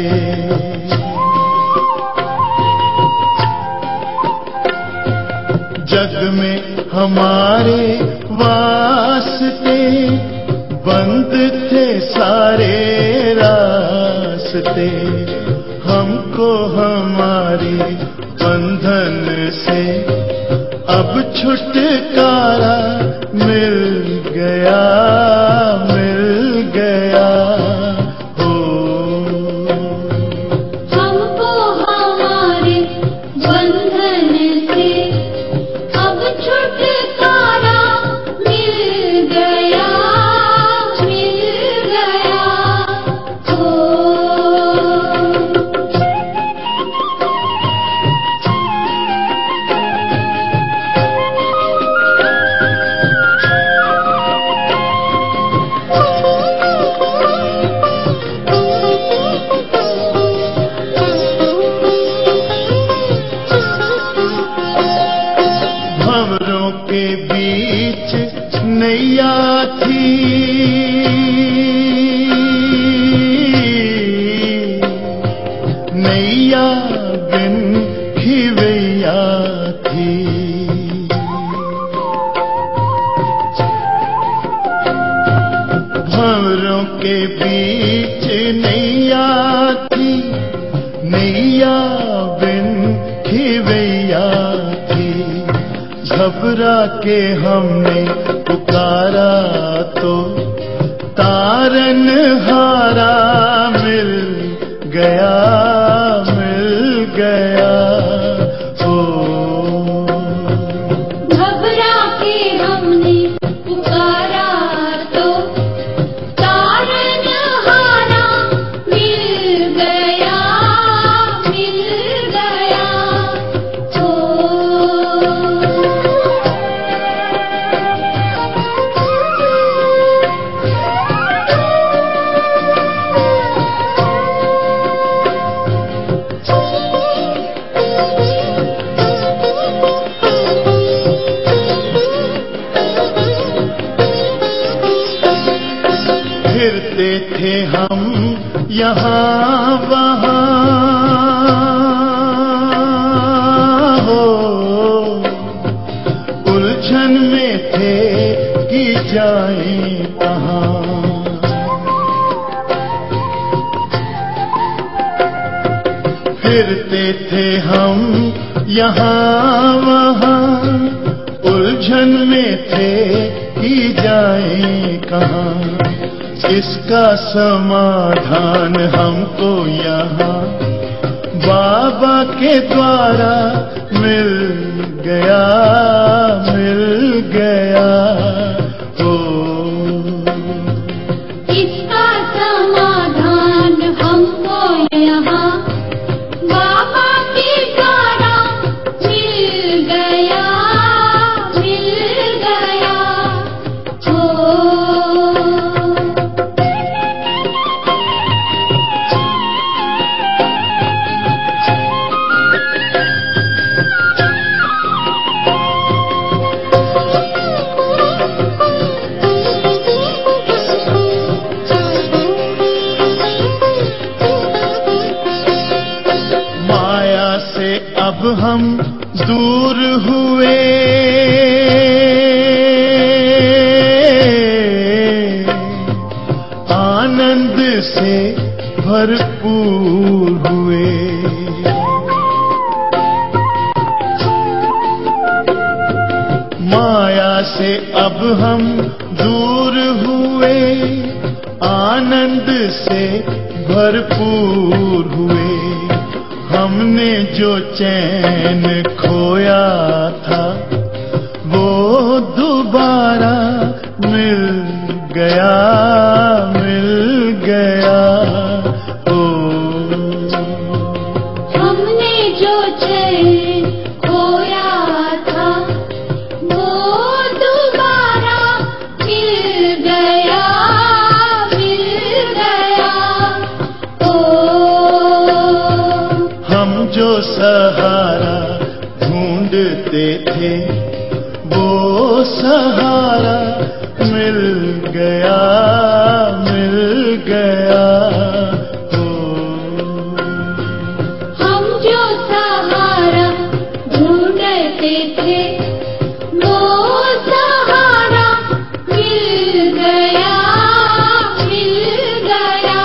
जग में हमारे वास्ते बंद थे सारे रास्ते। हमको हमारी बंधन से अब छुटकारा मिल गया, मिल गया। हो हमको हमारे बंधन से अब छुटकारा मिल गया, मिल गया। बिन खिवैया थी। भंवरों के बीच नैया थी, नैया बिन खिवैया थी। घबरा के हमने पुकारा तो तारन हारा मिल गया, मिल गया। ओ घबरा के हमने पुकारा तो तारन हारा मिल गया, मिल गया। फिरते थे हम यहाँ वहाँ हो, उलझन में थे कि जाएं कहाँ। फिरते थे हम यहाँ वहाँ, उलझन में थे कि जाएं कहाँ। इसका समाधान हमको यहाँ बाबा के द्वारा मिल गया, मिल गया। ओ इसका समाधान हमको यहाँ बाबा के द्वारा मिल गया, मिल गया। माया से अब हम दूर हुए, आनंद से भरपूर हुए। माया से अब हम दूर हुए, आनंद से भरपूर हुए। हमने जो चैन खोया था वो दोबारा मिल गया, मिल गया। ओ हमने जो चैन खोया था वो दोबारा मिल गया, मिल गया। हम जो सहारा ढूंढते थे वो सहारा मिल गया, मिल गया। हम जो सहारा ढूंढते थे वो सहारा मिल गया, मिल गया।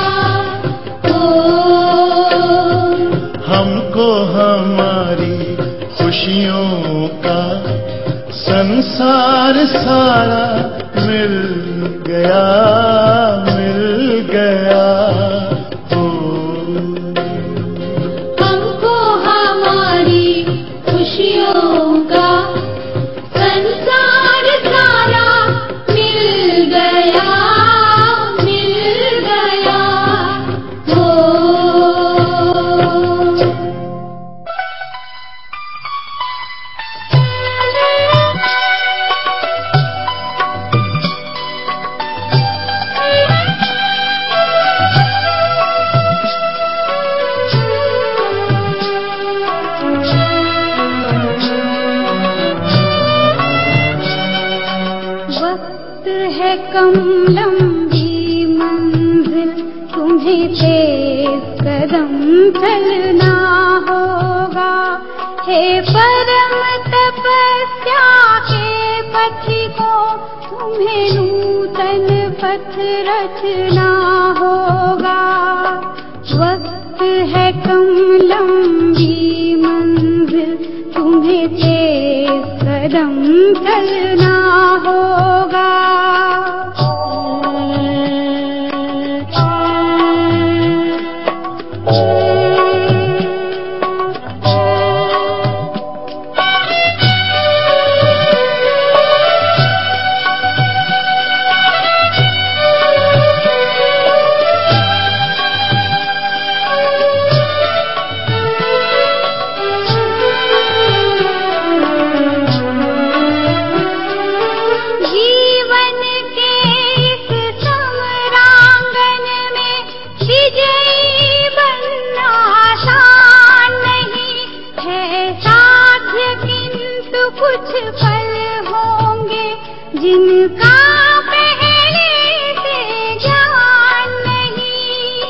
हमको हमारी खुशियों का संसार सारा मिल गया, मिल गया। हमको हमारी खुशियों का संसार सारा मिल गया, मिल गया। वक्त है कम लंबी मंजिल, तुम्हें तेज कदम चलना हो। हे परम तपस्या के पथिको, तुम्हें नूतन पथ रचना होगा। वक्त है कम लंबी मंजिल, तुम्हें तेज कदम चलना होगा। कुछ फल होंगे जिनका पहले से ज्ञान नहीं।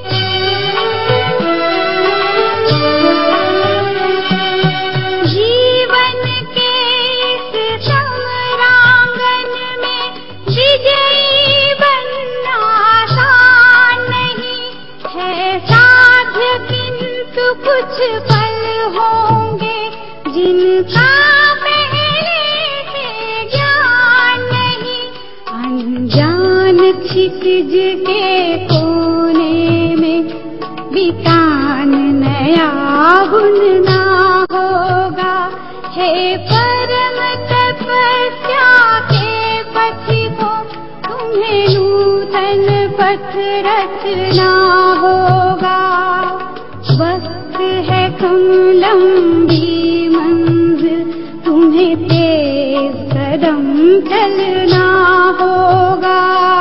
जीवन के इस समरांगन में विजयी बनना आसान नहीं है साध्य, किंतु कुछ फल होंगे जिनका क्षितिज के कोने में वितान नया बुनना होगा। हे परम तपस्या के पथिको, तुम्हें नूतन पथ रचना होगा। वक्त है कम लंबी मंजिल, तुम्हें तेज कदम चलना होगा।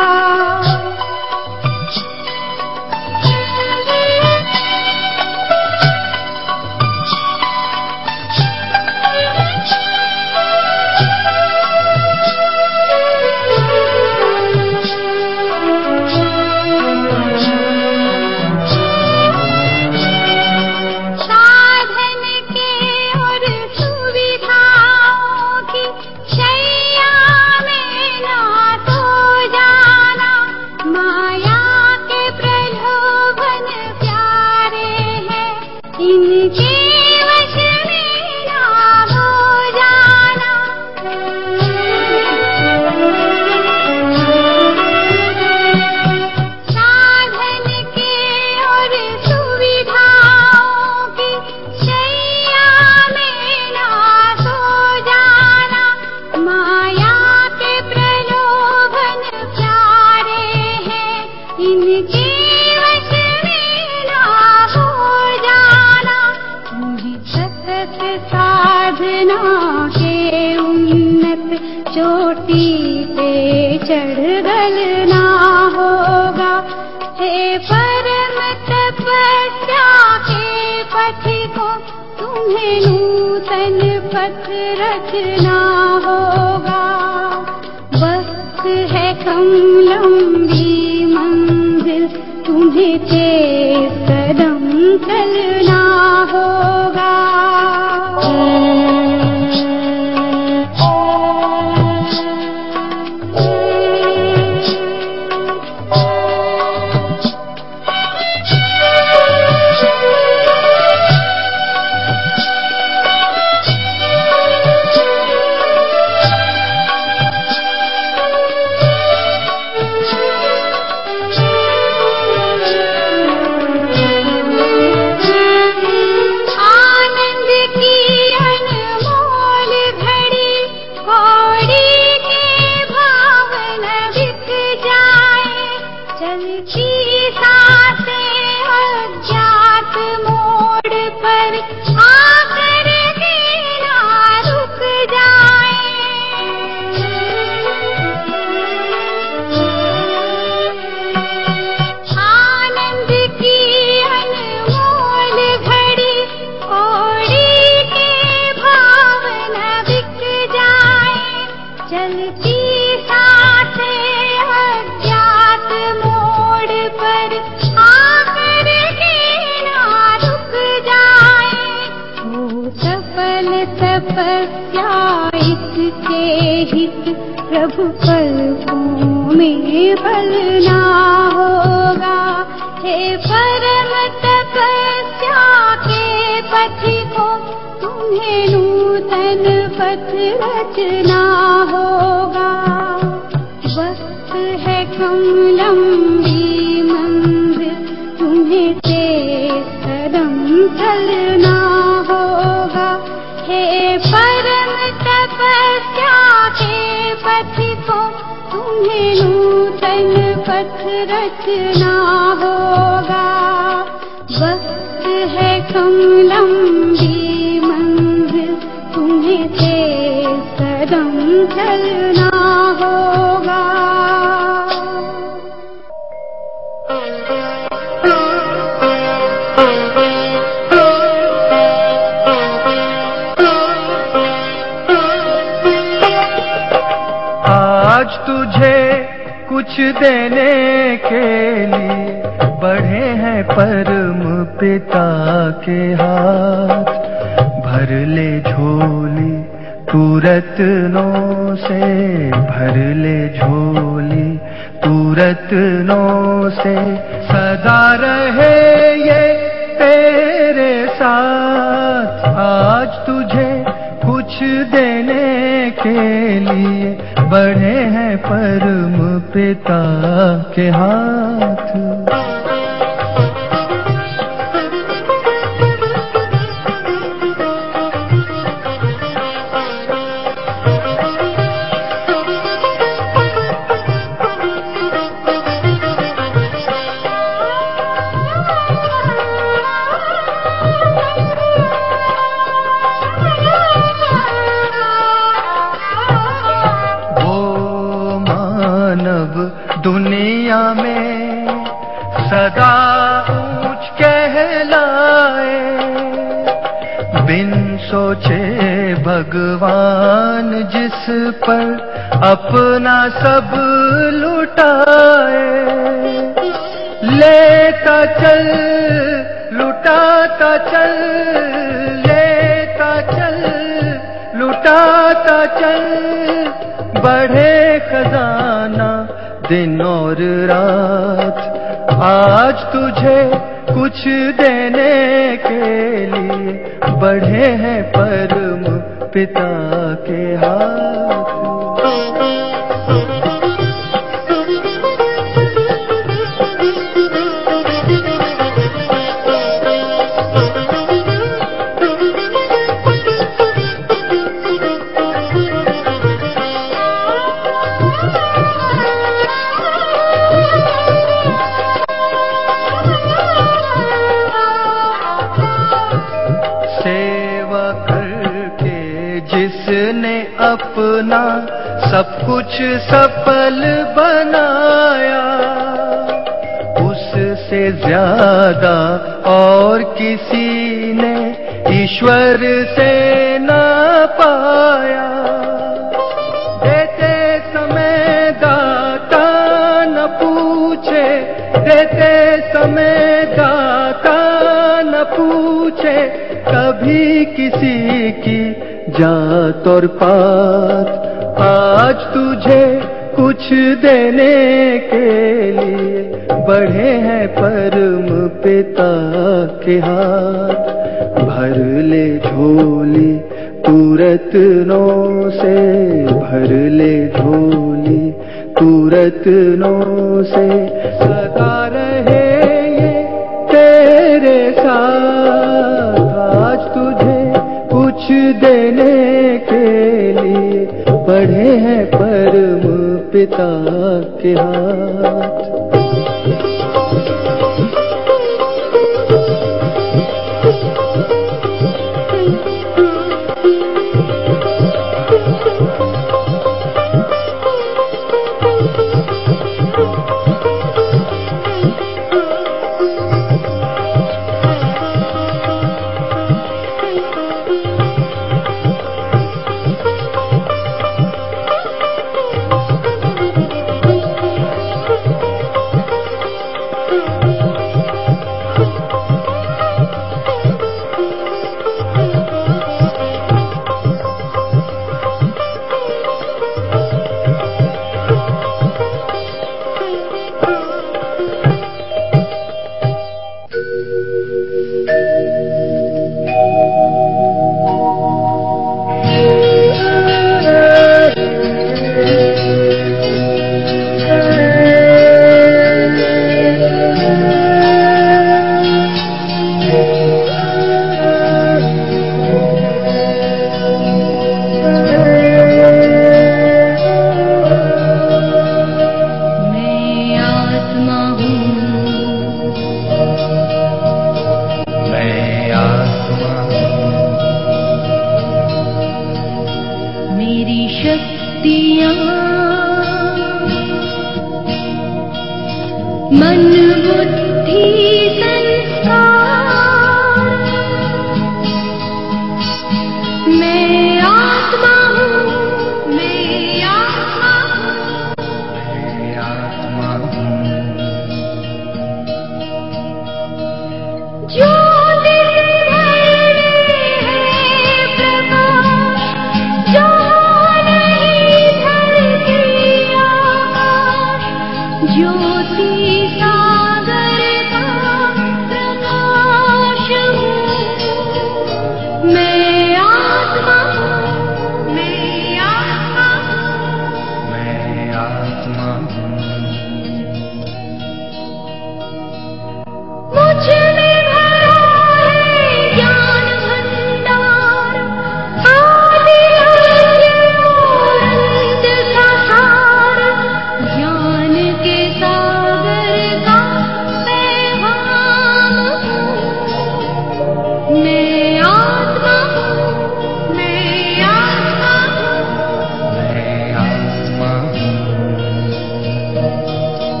चोटी पे चढ़ गलना होगा। हे परम तपस्या के पथिको, तुम्हें नूतन पथ रचना होगा। वक्त है कम लंबी मंजिल, तुम्हें तेज कदम चलना होगा। हित प्रभु पलकों में फलना होगा। हे परम तपस्या के पथिकों, तुम्हें नूतन पथ रचना होगा। वक्त है कम लंबी मंजिल, तुम्हें तेज कदम चलना होगा। हे परम तपस्या के पथिकों, तुम्हें नूतन पथ रचना होगा। वक्त है कम लंबी मंजिल, तुम्हें तेज कदम चलना होगा। आज तुझे कुछ देने के लिए बढ़े हैं परम पिता के हाथ। भर ले झोली तू रत्नों से, भर ले झोली तू रत्नों से, सदा रहे ये तेरे साथ। आज तुझे कुछ देने के लिए बढ़े हैं परम पिता के हाथ। दुनिया में सदा ऊंच कहलाए, बिन सोचे भगवान जिस पर अपना सब लुटाए। लेता चल लुटाता चल, लेता चल लुटाता चल, बढ़े खजाना दिन और रात। आज तुझे कुछ देने के लिए बढ़े हैं परम पिता के हाथ। जिसने अपना सब कुछ सफल बनाया, उससे ज्यादा और किसी ने ईश्वर से ना पाया। देते समय दाता न पूछे, देते समय दाता न पूछे, कभी किसी की जात और पात। आज तुझे कुछ देने के लिए बढ़े हैं परम पिता के हाथ। भर ले झोली तू रत्नों से, भर ले झोली तू रत्नों से, सदा रहे ये तेरे साथ। आज तुझे कुछ देने के लिए बढ़े हैं परम पिता के हाथ।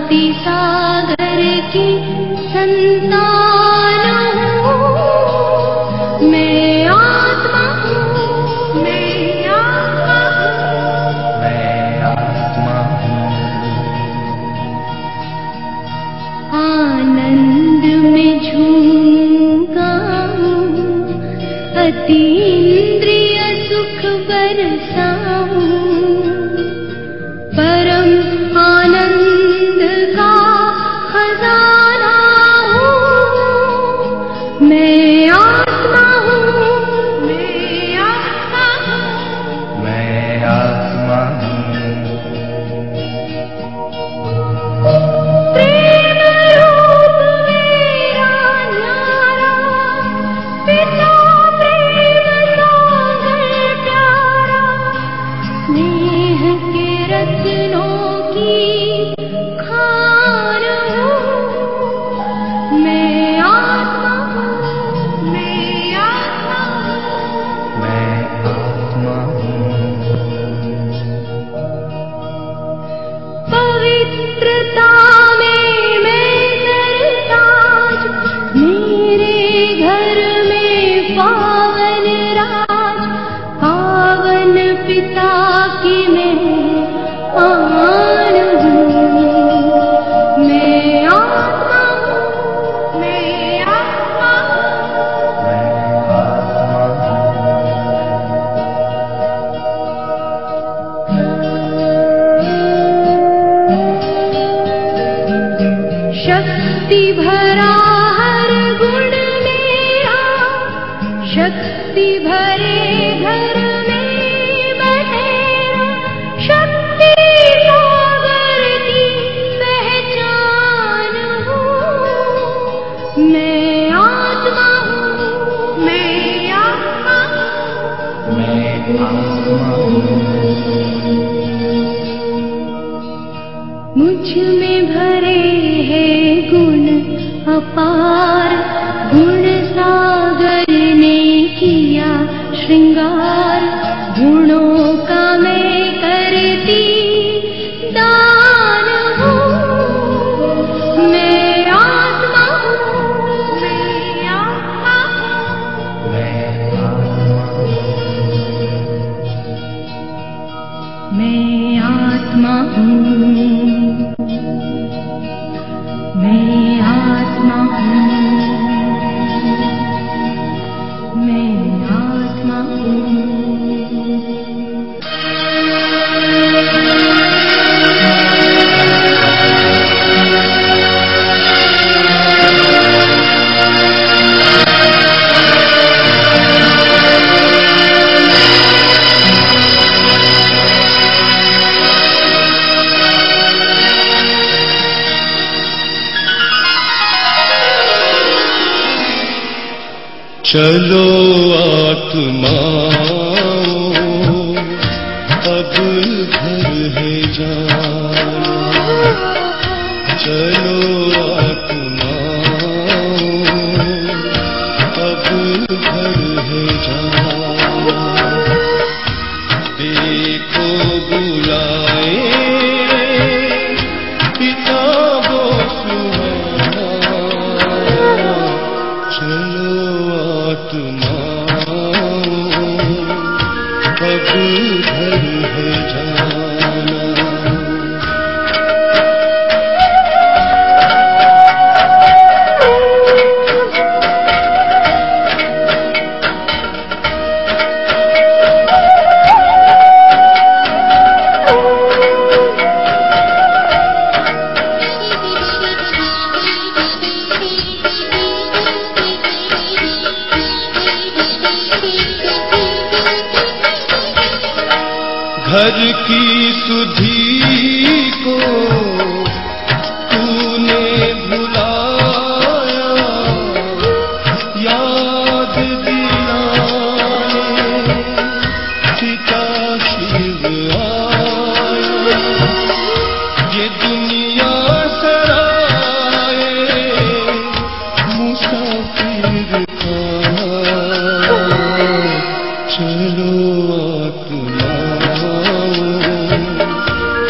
शांति सागर की संतान हूँ। मैं आत्मा हूँ, मैं आत्मा हूँ, मैं आत्मा हूँ। आनंद में झूमता हूँ, अतीन्द्रिय सुख बरसाऊं, परम आनंद का खजाना हूँ। मैं आत्मा हूँ, मैं आत्मा हूँ, मैं आत्मा हूँ। प्रेम रूप मेरा न्यारा, पिता प्रेम सागर प्यारा, स्नेह के रत्नों की खान हूँ। मैं आत्मा हूँ, मैं आत्मा हूँ, मैं आत्मा हूँ। पवित्रता में मैं सरताज, मेरे घर में पावन राज, पावन पिता की मैं आन हूँ। मैं आत्मा हूँ, मैं आत्मा हूँ, मैं आत्मा हूँ। शक्ति भरा हर गुण मेरा, शक्ति भरे घर में बसेरा, शक्ति सागर की पहचान हूँ। मैं आत्मा हूँ, मैं आत्मा हूँ, मैं आत्मा हूँ। मुझ में भरे हैं गुण अपार, गुण सागर ने किया श्रृंगार, गुणों का मैं करती दान हूँ। मैं आत्मा हूँ, मैं आत्मा हूँ, मैं आत्मा हूँ। मैं आत्मा हूँ, मैं आत्मा हूँ, मैं आत्मा हूँ। चलो आत्माओं, अब घर है जाना। चलो आत्माओं, अब घर है जाना। देखो बुलाए पिता वो सुहाना। चलो आत्माओं, अब घर है जाना। घर की सुधी को तूने भुलाया, याद दिलाए पिता शिव आया। ये दुनिया सराए मुसाफिर का। चलो आत्माओं,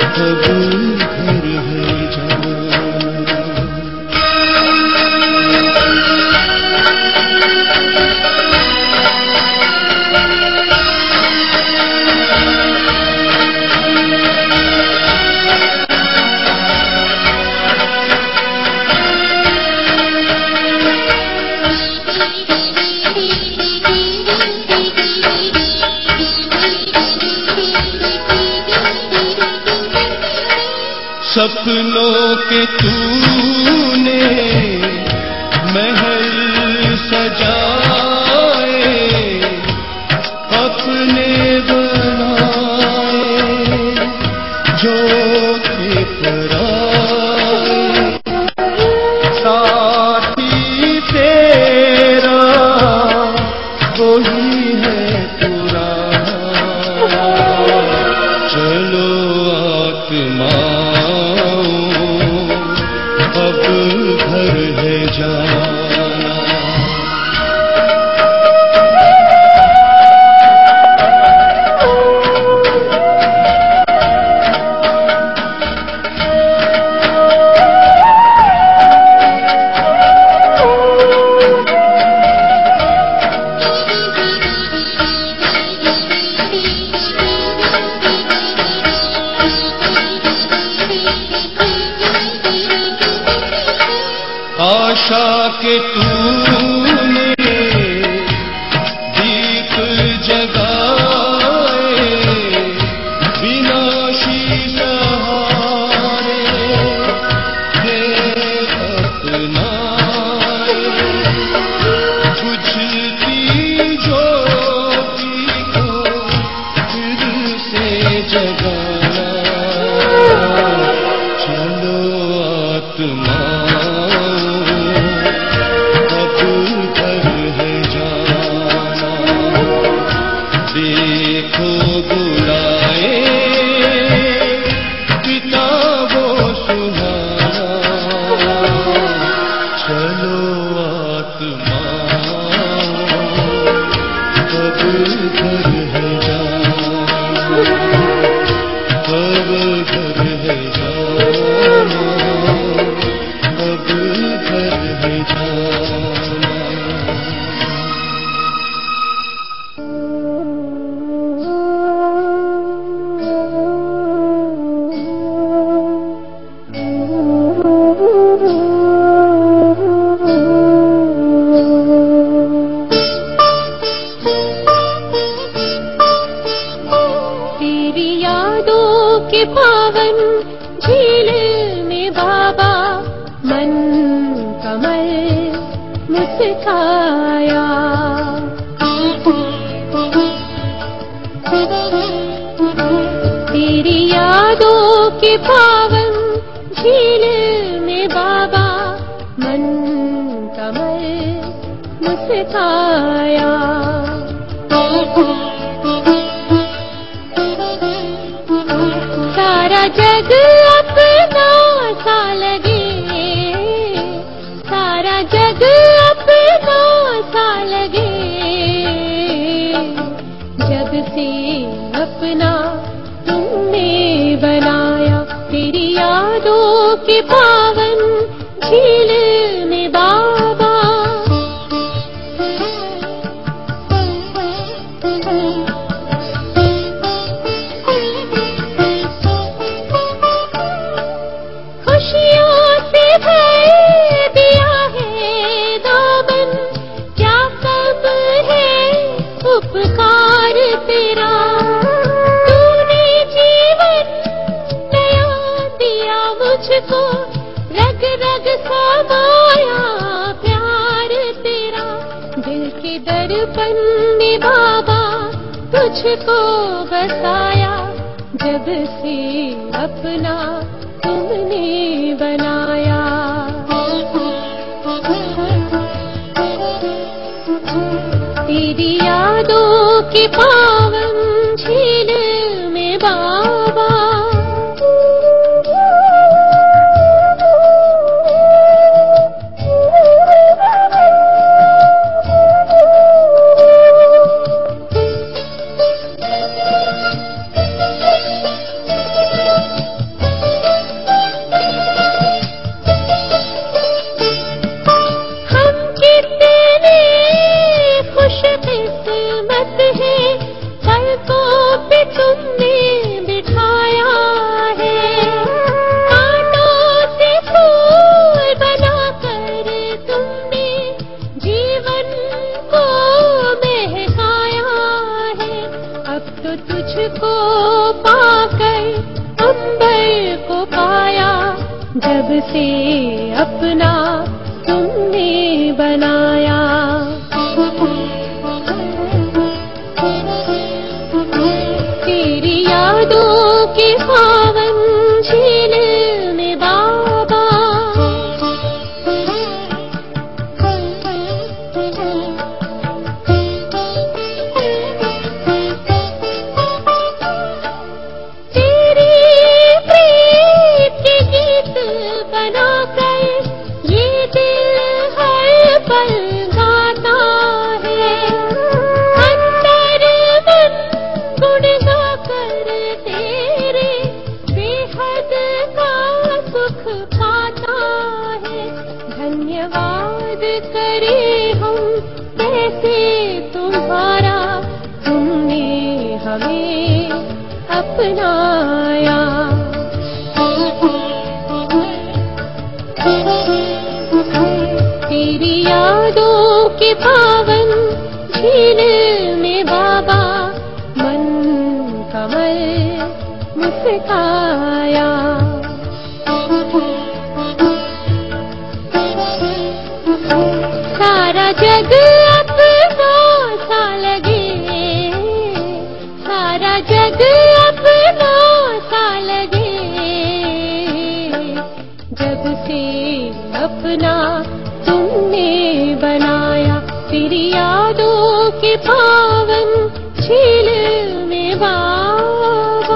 सपनों के तूने महल सजाए, अपने बनाए जो थे पराए। साथी तेरा वही है पुराना, चलो आत्माओं अब घर है जाना। आशा के तूने दीप जगाए, विनाशी सहारे ये अपनाए। बुझती ज्योति को फिर से जगाना, चलो आत्मा देखो बुलाए पिता वो सुहाना, चलो आत्माओं अब घर है जाना, अब घर है जाना, अब घर है जाना। के पावन झील में बाबा मन कमल मुस्काया। तेरी यादों के पावन झील में बाबा मन कमल मुस्काया। सारा जग अपना सा लगे, सारा जग अपना सा लगे, जब से अपना तुमने बनाया। तेरी यादों के पावन झील में बाबा को रग रग समाया प्यार तेरा। दिल के दर्पण में बाबा तुझको बसाया, जब से अपना तुमने बनाया। तेरी यादों के पावन झील में बाबा जब से अपना तुमने बनाया। तेरी यादों के पावन झील में बाबा, तेरी प्रीत के गीत बनाकर ये दिल हर पल गाता है। अंदर मन गुनगा कर तेरे बेहद का सुख पाता है। धन्यवाद करे हम कैसे तुम्हारा, तुमने हमें अपनाया। तेरी यादों के पावन झील में बाबा, मन कमल मुस्काया। सारा जग अपना सा लगे, सारा जग अपना सा लगे, जब से अपना तुमने बनाया। तेरी यादों के पावन झील में बाबा।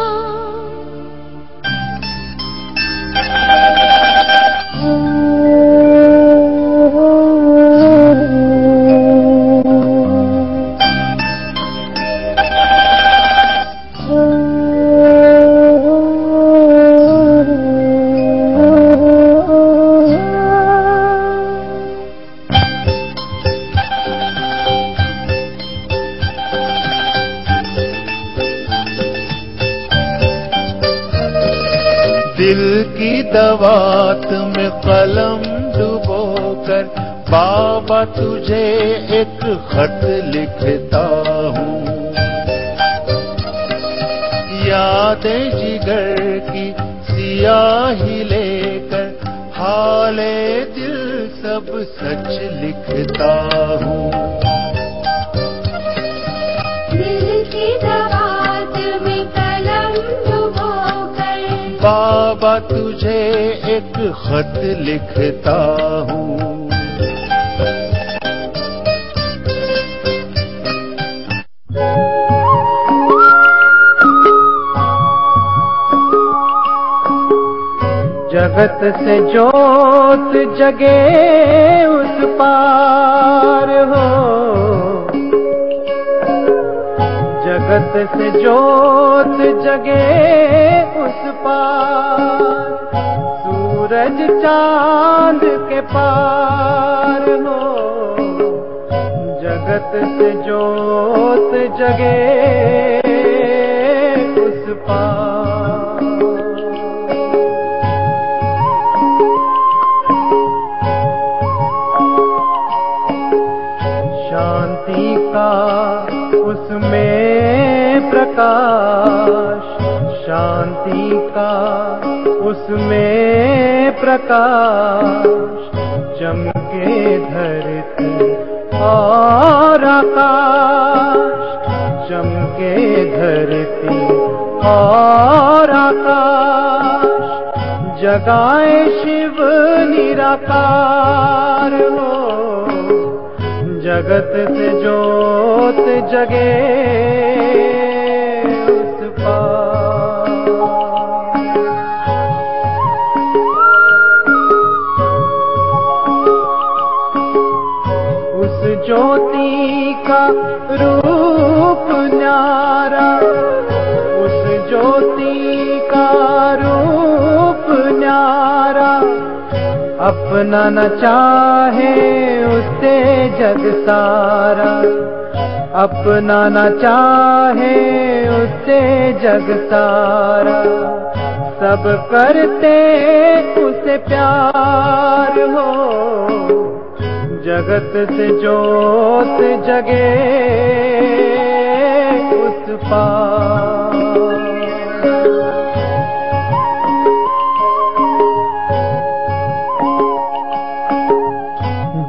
दिल की दवात में कलम डुबोकर बाबा तुझे एक खत लिखता हूँ। यादें जिगर की सियाही लेकर हाले दिल सब सच लिखता हूँ। दिल की दवात में कलम डुबोकर बाबा तुझे एक खत लिखता हूँ। जगत से जोत जगे उस पार हो, जगत से जोत जगे उस पार, सूरज चांद के पार हो। जगत से जोत जगे उस पार। शांति का उसमें प्रकाश, शांति का उसमें प्रकाश, चमके धरती और आकाश, चमके धरती और आकाश, जगाए शिव निराकार हो। जगत से जोत जगे उस पार। उस ज्योति का रूप न्यारा, उस ज्योति का रूप न्यारा, अपना न चाहे उससे जग सारा, अपना न चाहे उससे जग सारा, सब करते उसे प्यार हो। जगत से जोत जगे उस पार।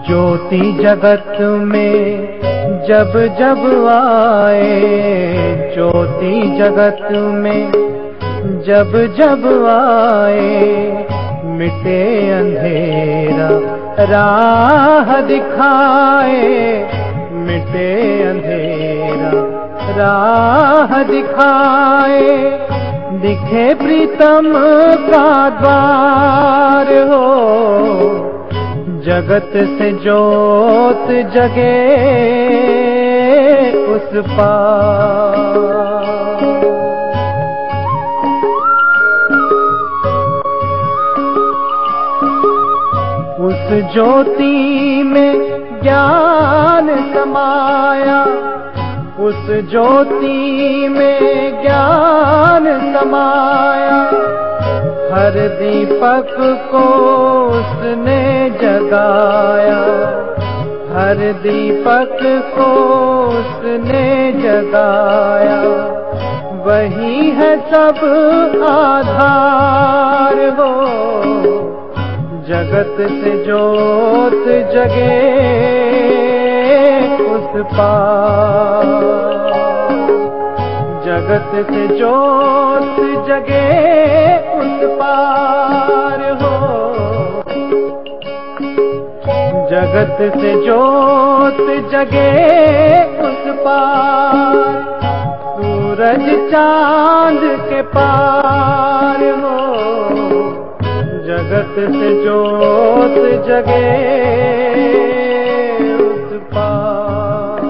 ज्योति जगत में जब जब आए, ज्योति जगत में जब जब आए, मिटे अंधेरा राह दिखाए, मिटे अंधेरा राह दिखाए, दिखे प्रीतम का द्वार हो, जगत से ज्योत जगे उस पार। उस ज्योति में ज्ञान समाया, उस ज्योति में ज्ञान समाया, हर दीपक को उसने जगाया, हर दीपक को उसने जगाया, वही है सब आधार हो, जगत से ज्योत जगे उस पार, जगत से ज्योत जगे उस पार हो, जगत से ज्योत जगे उस पार, सूरज चांद के पार हो, जगत से ज्योत जगे उस पार।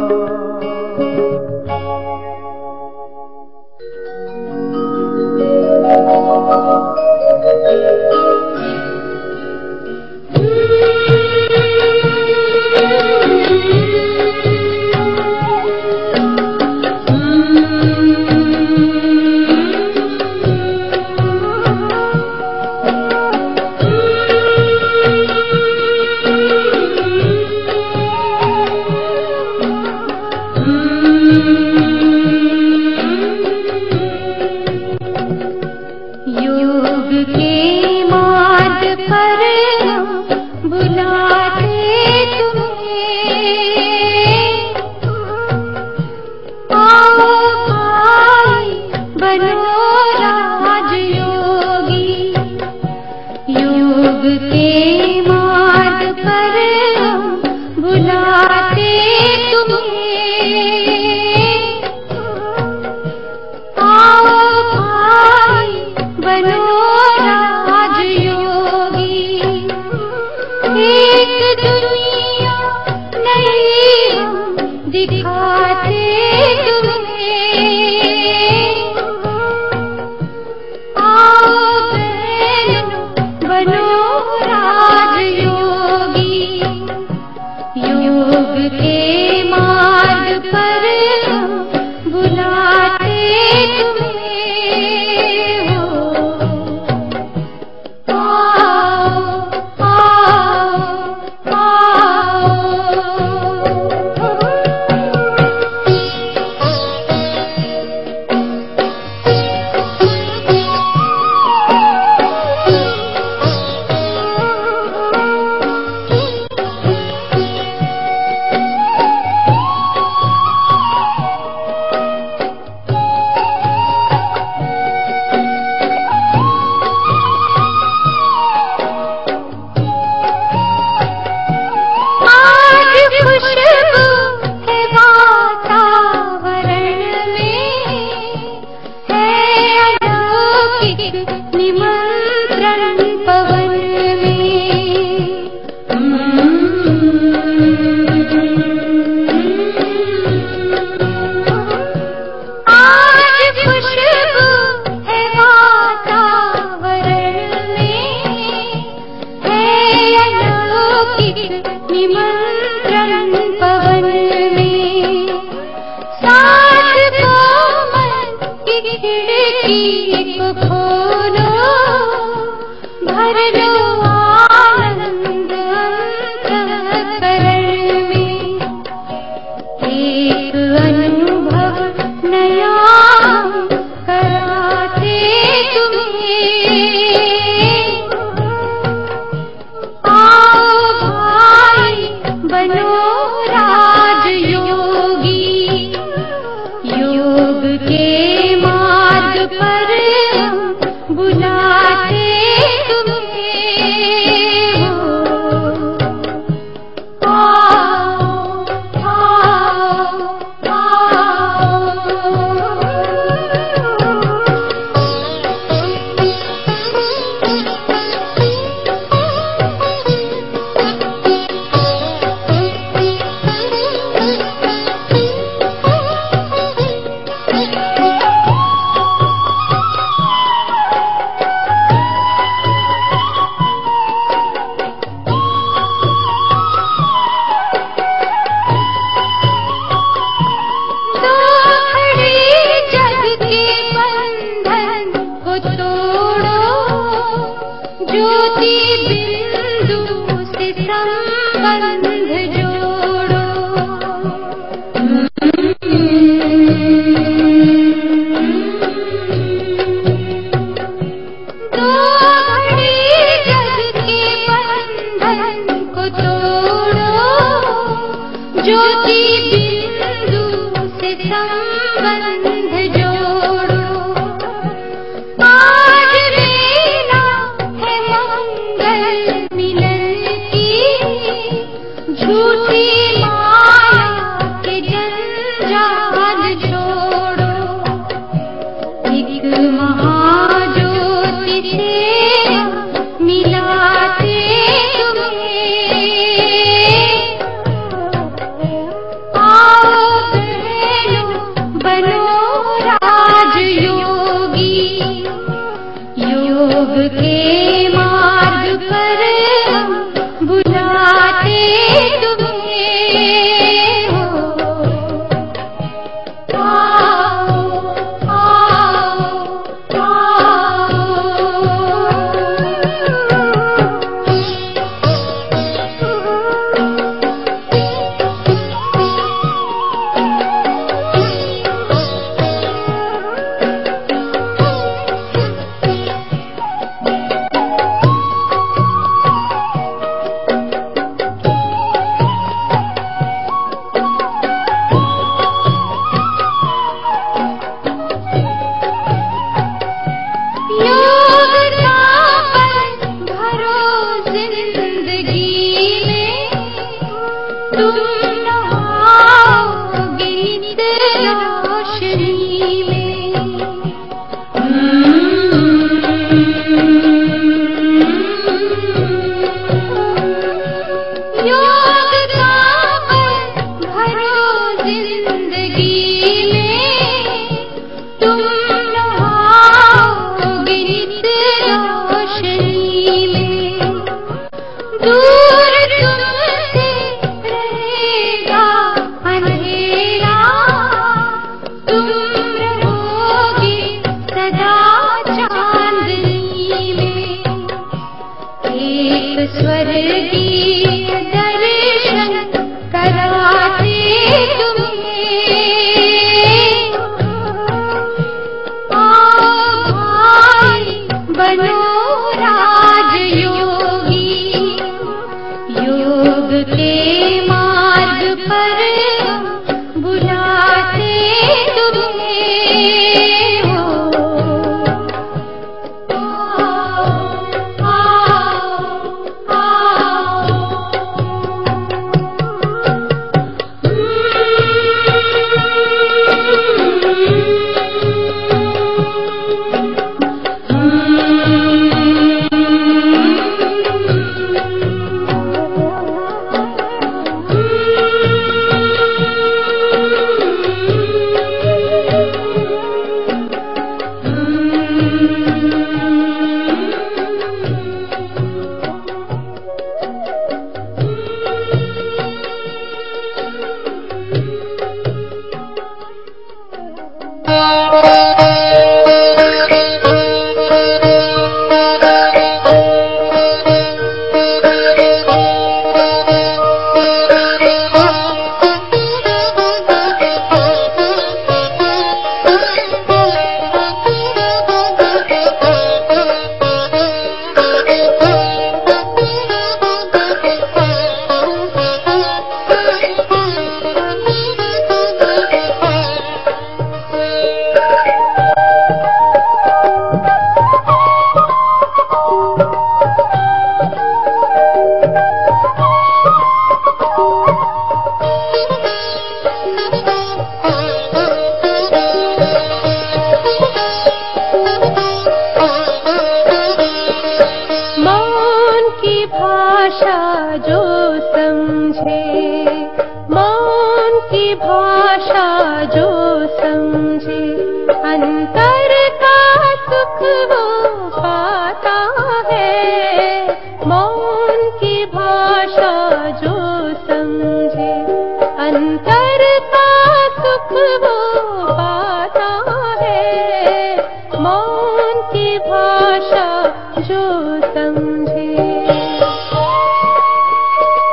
भाषा जो समझे।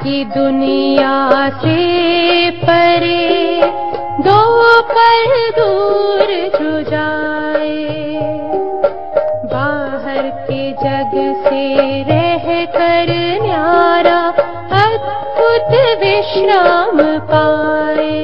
की दुनिया से परे दो पल दूर जो जाए, बाहर के जग से रह कर न्यारा अद्भुत विश्राम पाए।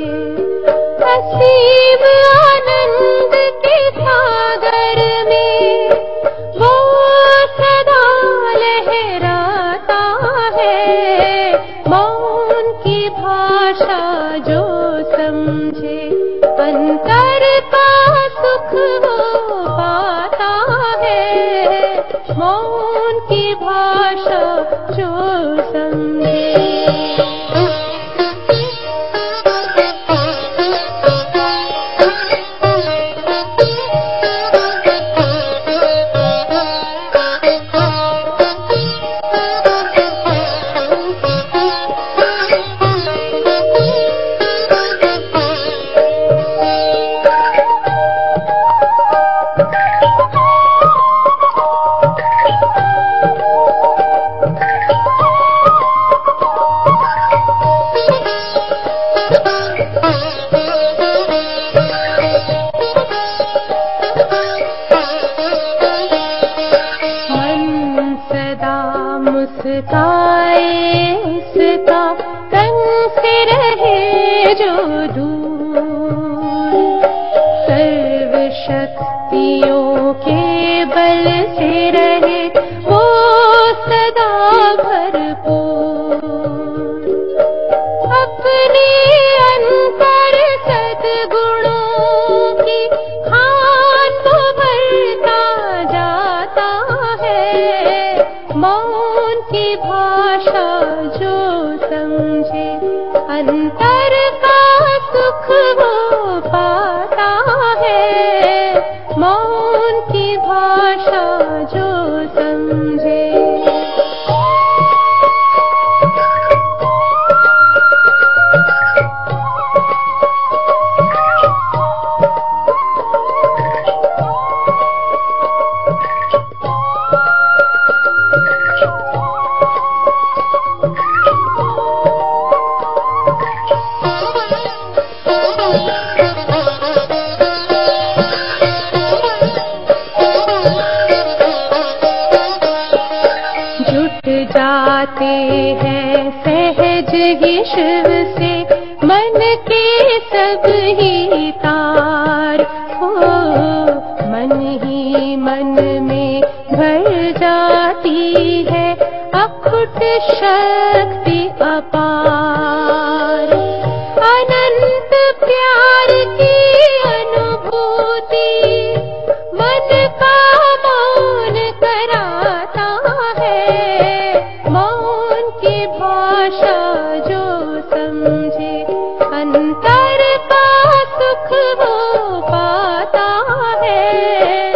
असीम आनंद के सागर में वो सदा लहराता है। मौन की भाषा जो समझे अंतर का सुख वो पाता है। मौन की भाषा जो समझे। मुस्काए उसका तन से रहे जो दूर, सर्व शक्तियों के बल से रहे वो सदा भरपूर। अपने अंतर सद्गुणों की खान तो भरता जाता है। मौन की भाषा जो समझे अंतर का सुख वो पाता है। मौन की भाषा जो समझे। जाते हैं सहज ही शिव से मन के सब ही तार हो। मन ही मन में भर जाती है अखुट शक्ति अपार। अनंत प्यार की अनुभूति मन का मौन कराता है। मौन की भाषा जो समझे अंतर का सुख वो पाता है।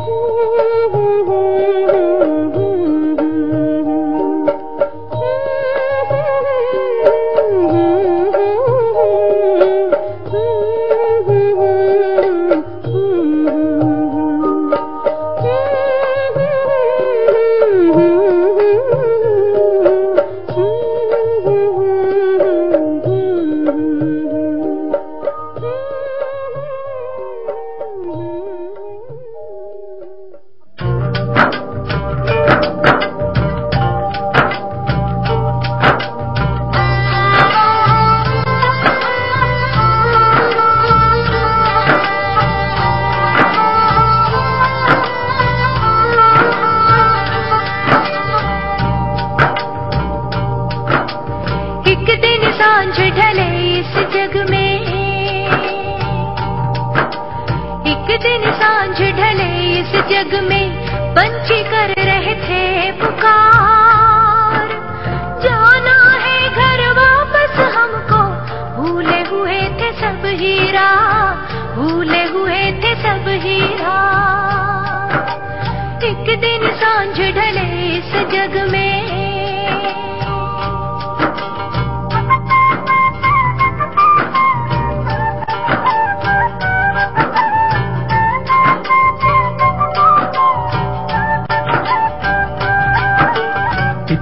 जग में पंछी कर रहे थे पुकार। जाना है घर वापस हमको, भूले हुए थे सब हीरा, भूले हुए थे सब हीरा। एक दिन सांझ ढले इस जग में,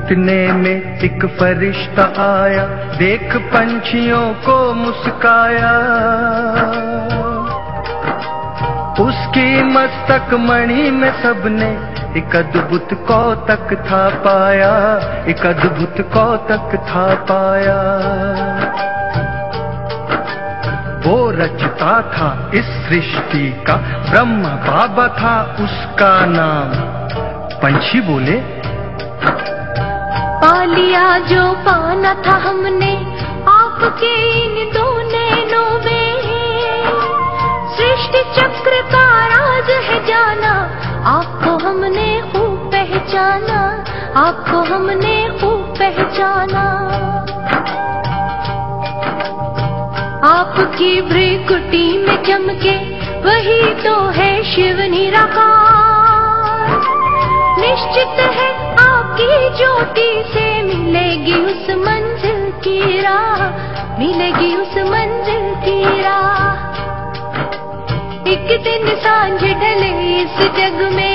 इतने में एक फरिश्ता आया, देख पंछियों को मुस्काया। उसकी मस्तक मणि में सबने एक अद्भुत कौतक था पाया, एक अद्भुत कौतक था पाया। वो रचता था इस सृष्टि का, ब्रह्मा बाबा था उसका नाम। पंछी बोले, पा लिया जो पाना था हमने आपके इन दो नैनों में। सृष्टि चक्र का राज है जाना, आपको हमने खूब पहचाना, आपको हमने खूब पहचाना। आपकी भ्रिकुटी में चमके वही तो है शिव निराकार। निश्चित है आपकी ज्योति से मिलेगी उस मंजिल की राह, मिलेगी उस मंजिल की राह। एक दिन सांझ ढले इस जग में,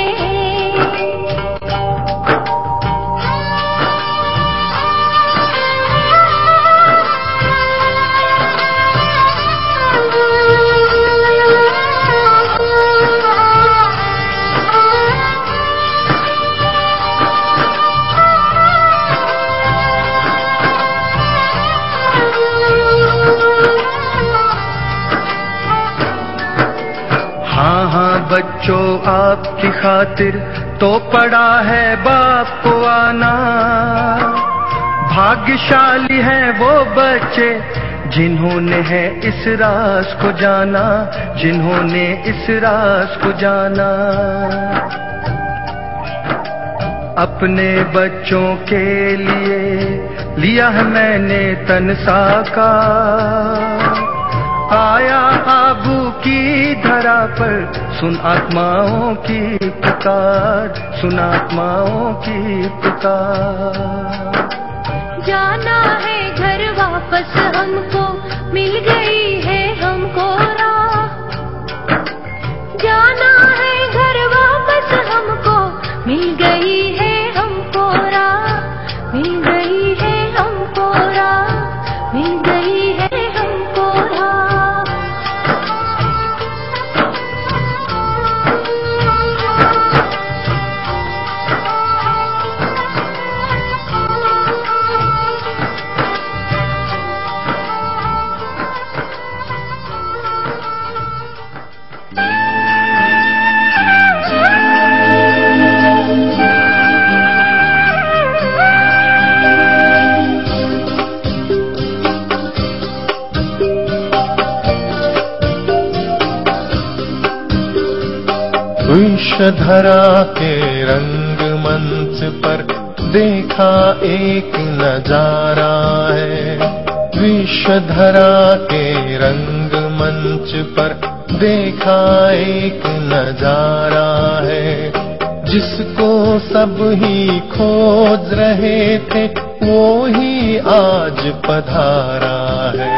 बच्चों आपकी खातिर तो पड़ा है बाप को आना। भाग्यशाली हैं वो बच्चे जिन्होंने है इस राज को जाना, जिन्होंने इस राज को जाना। अपने बच्चों के लिए लिया है मैंने तन साकार। आया आबू की धरा पर, सुन आत्माओं की पुकार, सुन आत्माओं की पुकार। जाना है घर वापस हमको, मिल गई है हमको राह। जाना है घर वापस हमको, मिल गई है हमको राह, मिल गई है हमको राह, मिल गई है हमको राह। विषधरा के रंग मंच पर देखा एक नजारा है। विषधरा के रंग मंच पर देखा एक नजारा है। जिसको सब ही खोज रहे थे वो ही आज पधारा है।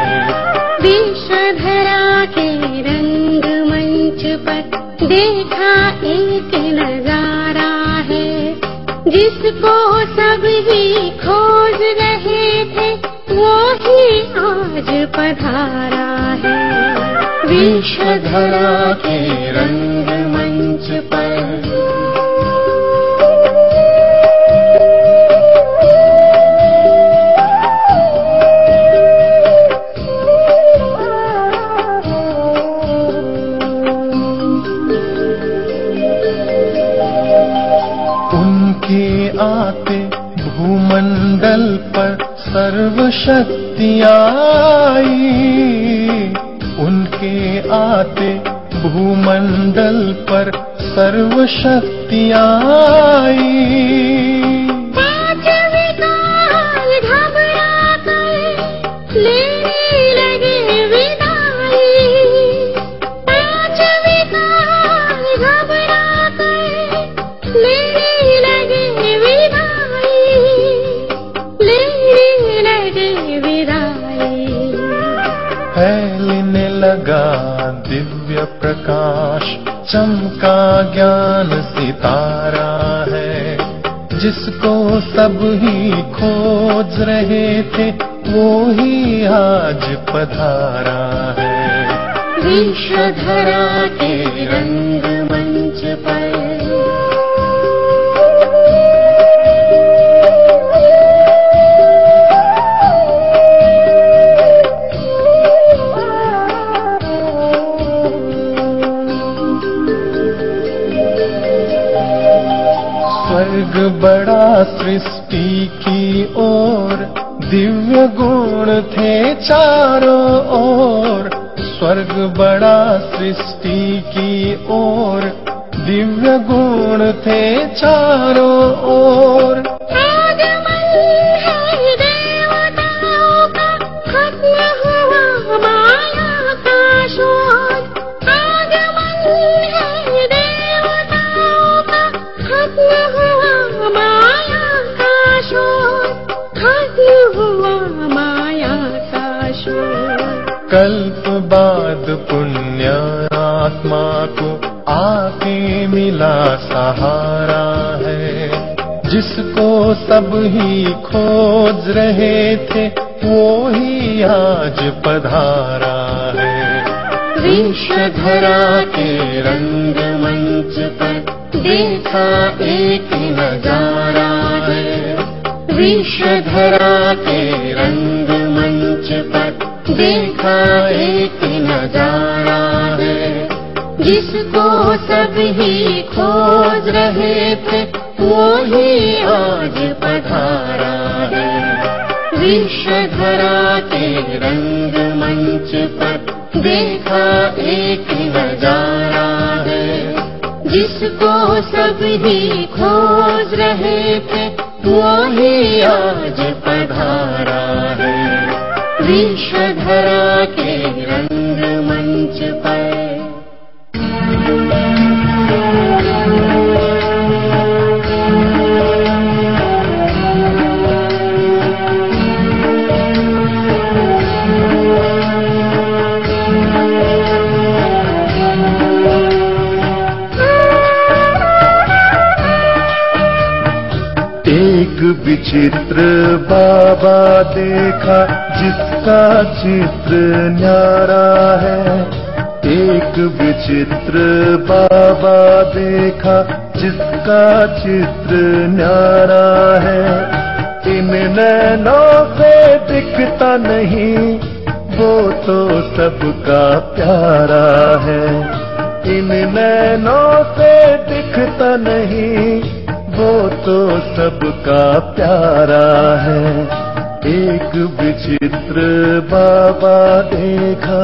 विषधरा के रंग मंच पर देखा एक नजारा है। जिसको सब ही खोज रहे थे वो ही आज पधारा है। विषधरा के रंग मंच पर आते भूमंडल पर सर्व शक्तियाँ आई। उनके आते भूमंडल पर सर्व शक्तियाँ आई। फैलने लगा दिव्य प्रकाश, चमका ज्ञान सितारा है। जिसको सब ही खोज रहे थे वो ही आज पधारा है। विश्वधरा के रंगमंच पर स्वर्ग बड़ा सृष्टि की ओर, दिव्य गुण थे चारों ओर। स्वर्ग बड़ा सृष्टि की ओर, दिव्य गुण थे चारों ओर। कल्प बाद पुण्य आत्मा को आके मिला सहारा है। जिसको सब ही खोज रहे थे वो ही आज पधारा है। विश्वधरा के रंगमंच पर देखा एक नजारा है। विश्वधरा के रंगमंच पर देखा एक नजारा है। जिसको सब ही खोज रहे थे वो ही आज पधारा है। विश्वधरा के रंगमंच पर देखा एक नजारा है। जिसको सब ही खोज रहे थे वो ही आज पधारा है। विश्वधरा के रंगमंच पर एक विचित्र बाबा देखा जिसका चित्र न्यारा है। एक विचित्र बाबा देखा जिसका चित्र न्यारा है। इन नैनों से दिखता नहीं वो तो सबका प्यारा है। इन नैनों से दिखता नहीं वो तो सबका प्यारा है। एक विचित्र बाबा देखा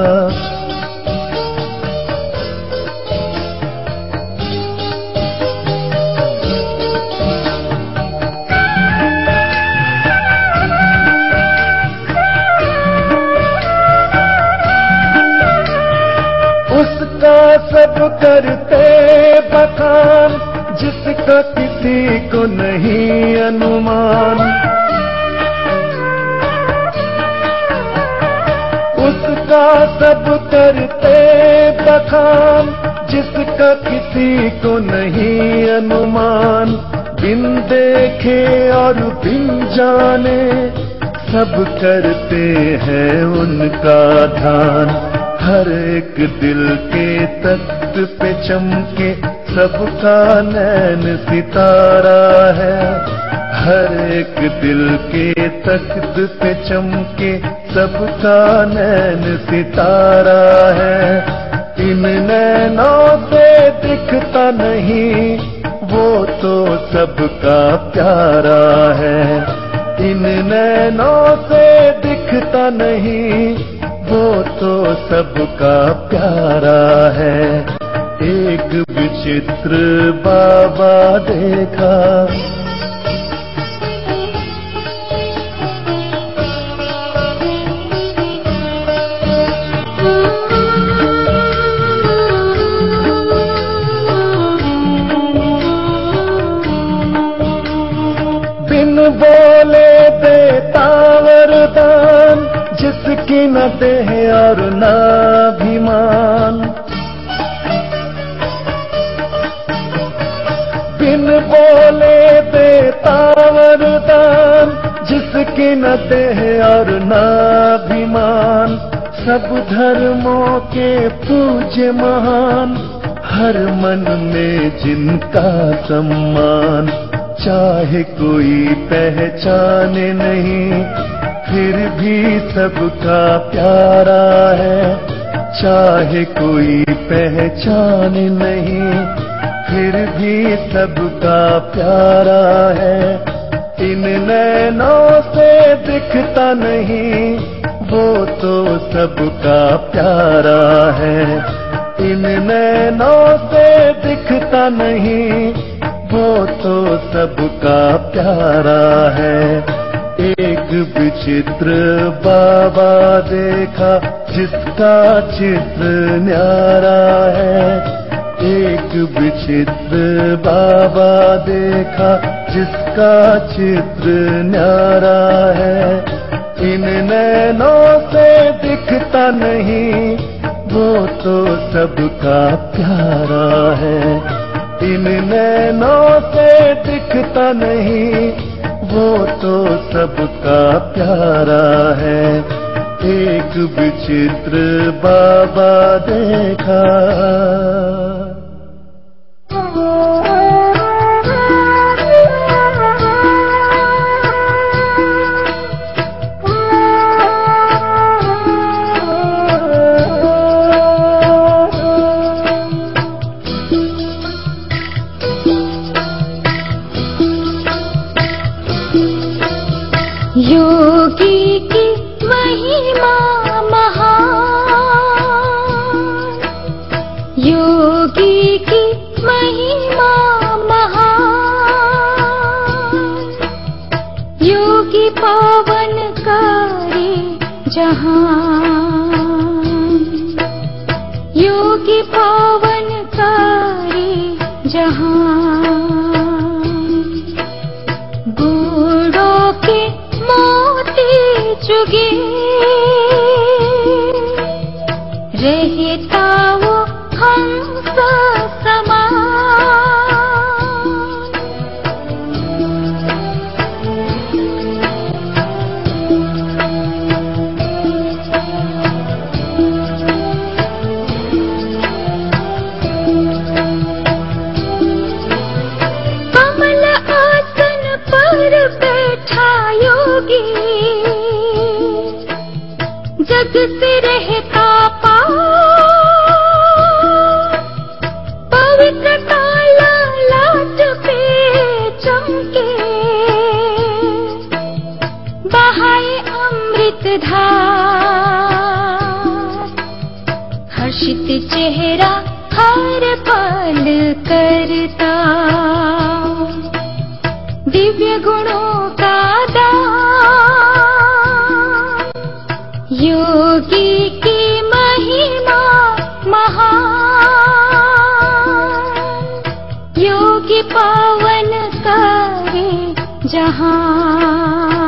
उसका सब करते बखान जिसका किसी को नहीं अनुमान। उसका सब करते बखान जिसका किसी को नहीं अनुमान। बिन देखे और बिन जाने सब करते हैं उनका ध्यान। हर एक दिल के तख्त पे चमके सबका नैन सितारा है। हर एक दिल के तख्त पे चमके सबका नैन सितारा है। इन नैनों से दिखता नहीं वो तो सबका प्यारा है। इन नैनों से दिखता नहीं वो तो सबका प्यारा है। एक विचित्र बाबा देखा बिन बोले देता वरदान जिसकी न देह और न अभिमान। बिन बोले देता वरदान, जिसकी न देह और न अभिमान, सब धर्मों के पूज्य महान, हर मन में जिनका सम्मान। चाहे कोई पहचाने नहीं, फिर भी सबका प्यारा है। चाहे कोई पहचाने नहीं, फिर भी सबका प्यारा है। इन नैनों से दिखता नहीं, वो तो सबका प्यारा है। इन नैनों से दिखता नहीं, वो तो सबका प्यारा है। एक विचित्र बाबा देखा, जिसका चित्र न्यारा है। एक विचित्र बाबा देखा, जिसका चित्र न्यारा है। इन नैनों से दिखता नहीं, वो तो सबका प्यारा है। इन नैनों से दिखता नहीं, वो तो सबका प्यारा है। एक विचित्र बाबा देखा। योगी की महिमा महान, योगी की महिमा महान, योगी पावन करे जहान, योगी पावन करे जहान। बूढ़ों के मोती चुगे रहता वो हंस समान। कमल आसन पर बैठा योगी, जग से रहता पार। पवित्रता लाट पे चमके, बहाए अमृत धार। हर्षित चेहरा हर पल करता, दिव्य गुणों का दान। योगी की महिमा महान, योगी पावन करे जहान।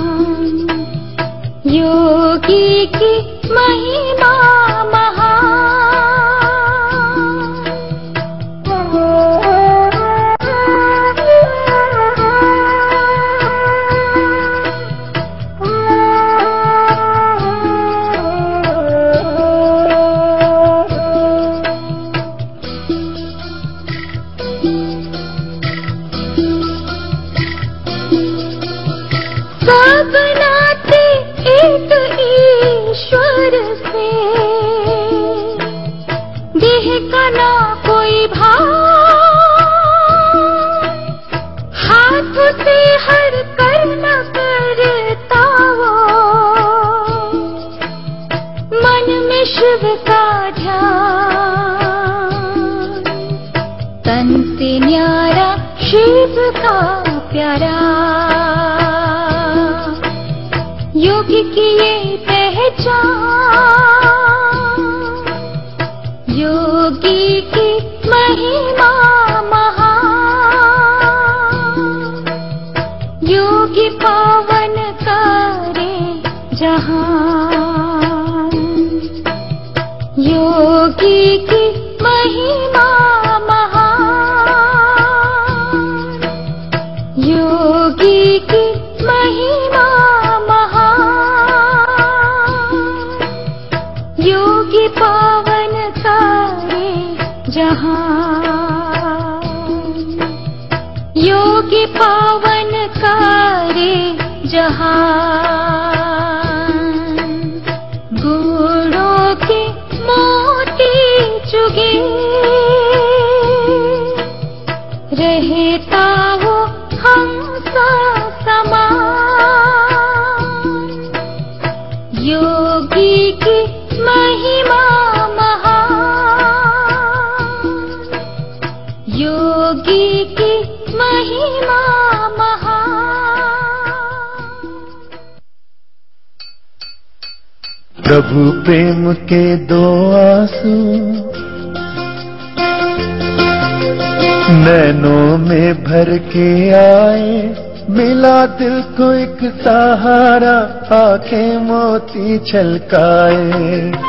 योगी की महिमा सब नाते एक ईश्वर से, देह का ना कोई भाव। हाथ से हर कर्म करता वो, मन में शिव का ध्यान। तन से न्यारा शिव का प्यारा, योगी की ये पहचान। योगी की महिमा महान, योगी पावन करे जहान। योगी की महिमा महान। बूढ़ों की मोटी चुगी रहता वो हमसा समान। योगी की महिमा महान, योगी की महिमा महान। प्रभु प्रेम के दो आंसू नैनों में भर के आए, मिला दिल को एक सहारा, आंखें मोती छलकाए।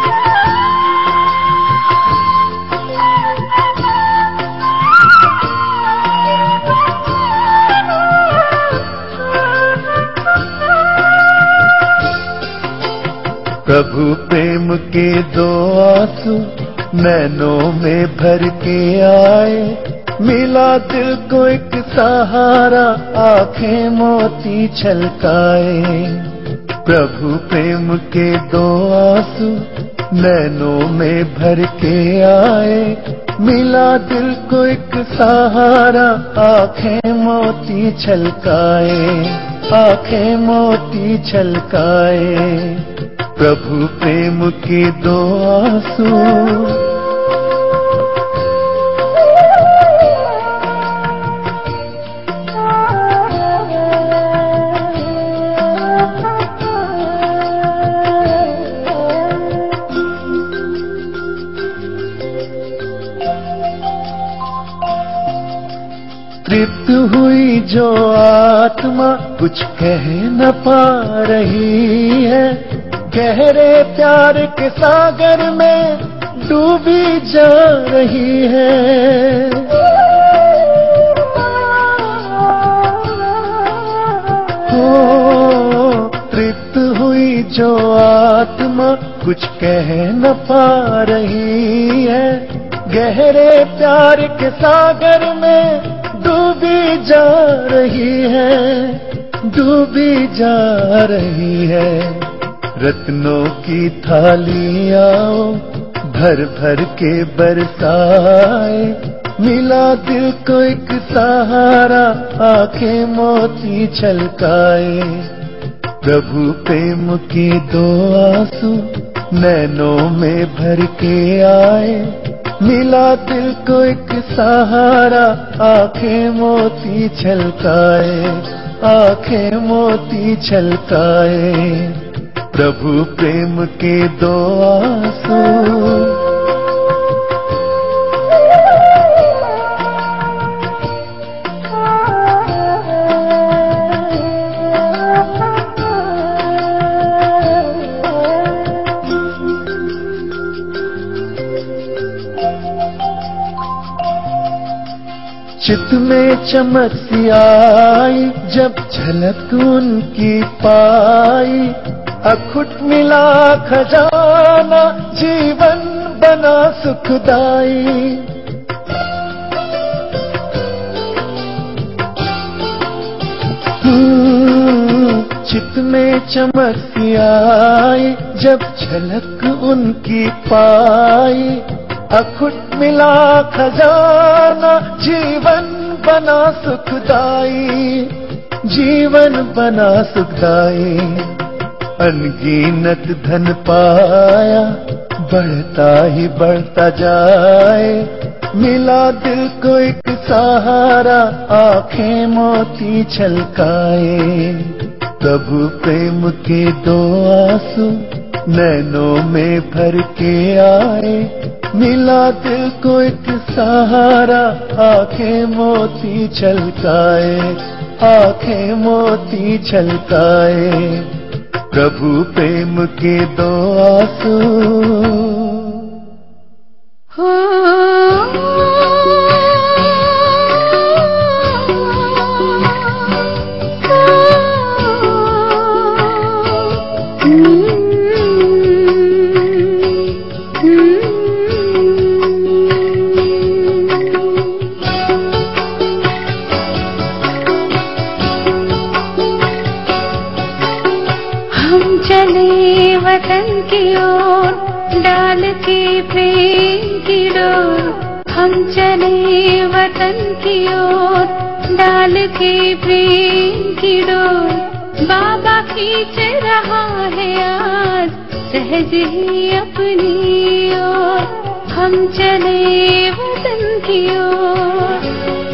प्रभु प्रेम के दो आंसू नैनों में भर के आए, मिला दिल को एक सहारा, आंखें मोती छलकाए। प्रभु प्रेम के दो आंसू नैनों में भर के आए, मिला दिल को एक सहारा, आंखें मोती छलकाए, आंखें मोती छलकाए। प्रभु प्रेम के दो आंसू। तृप्त हुई जो आत्मा कुछ कह न पा रही है, गहरे प्यार के सागर में डूबी जा रही है। हो तृप्त हुई जो आत्मा कुछ कह न पा रही है, गहरे प्यार के सागर में डूबी जा रही है, डूबी जा रही है। रत्नों की थालियाँ भर भर के बरसाए, मिला दिल को एक सहारा, आंखें मोती छलकाए। प्रभु प्रेम के दो आंसू नैनों में भर के आए, मिला दिल को एक सहारा, आंखें मोती छलकाए, आंखें मोती छलकाए। प्रभु प्रेम के दो आंसू। चित में चमक सी आई जब झलक उनकी पाई, अखुट मिला खजाना, जीवन बना सुखदाई। चित में चमक सी आई जब झलक उनकी पाई, अखुट मिला खजाना, जीवन बना सुखदाई, जीवन बना सुखदाई। अनगिनत धन पाया, बढ़ता ही बढ़ता जाए, मिला दिल को एक सहारा, आंखें मोती छलकाए। प्रभु प्रेम के दो आंसू नैनों में भर के आए, मिला दिल को एक सहारा, आंखें मोती छलकाए, आंखें मोती छलकाए। प्रभु प्रेम के दो आंसू। हो चले वतन की ओर डाल के प्रेम की डोर। हम चले वतन की ओर डाल के प्रेम की डोर। बाबा खींच रहा है आज सहज ही अपनी ओर। हम चले वतन की ओर।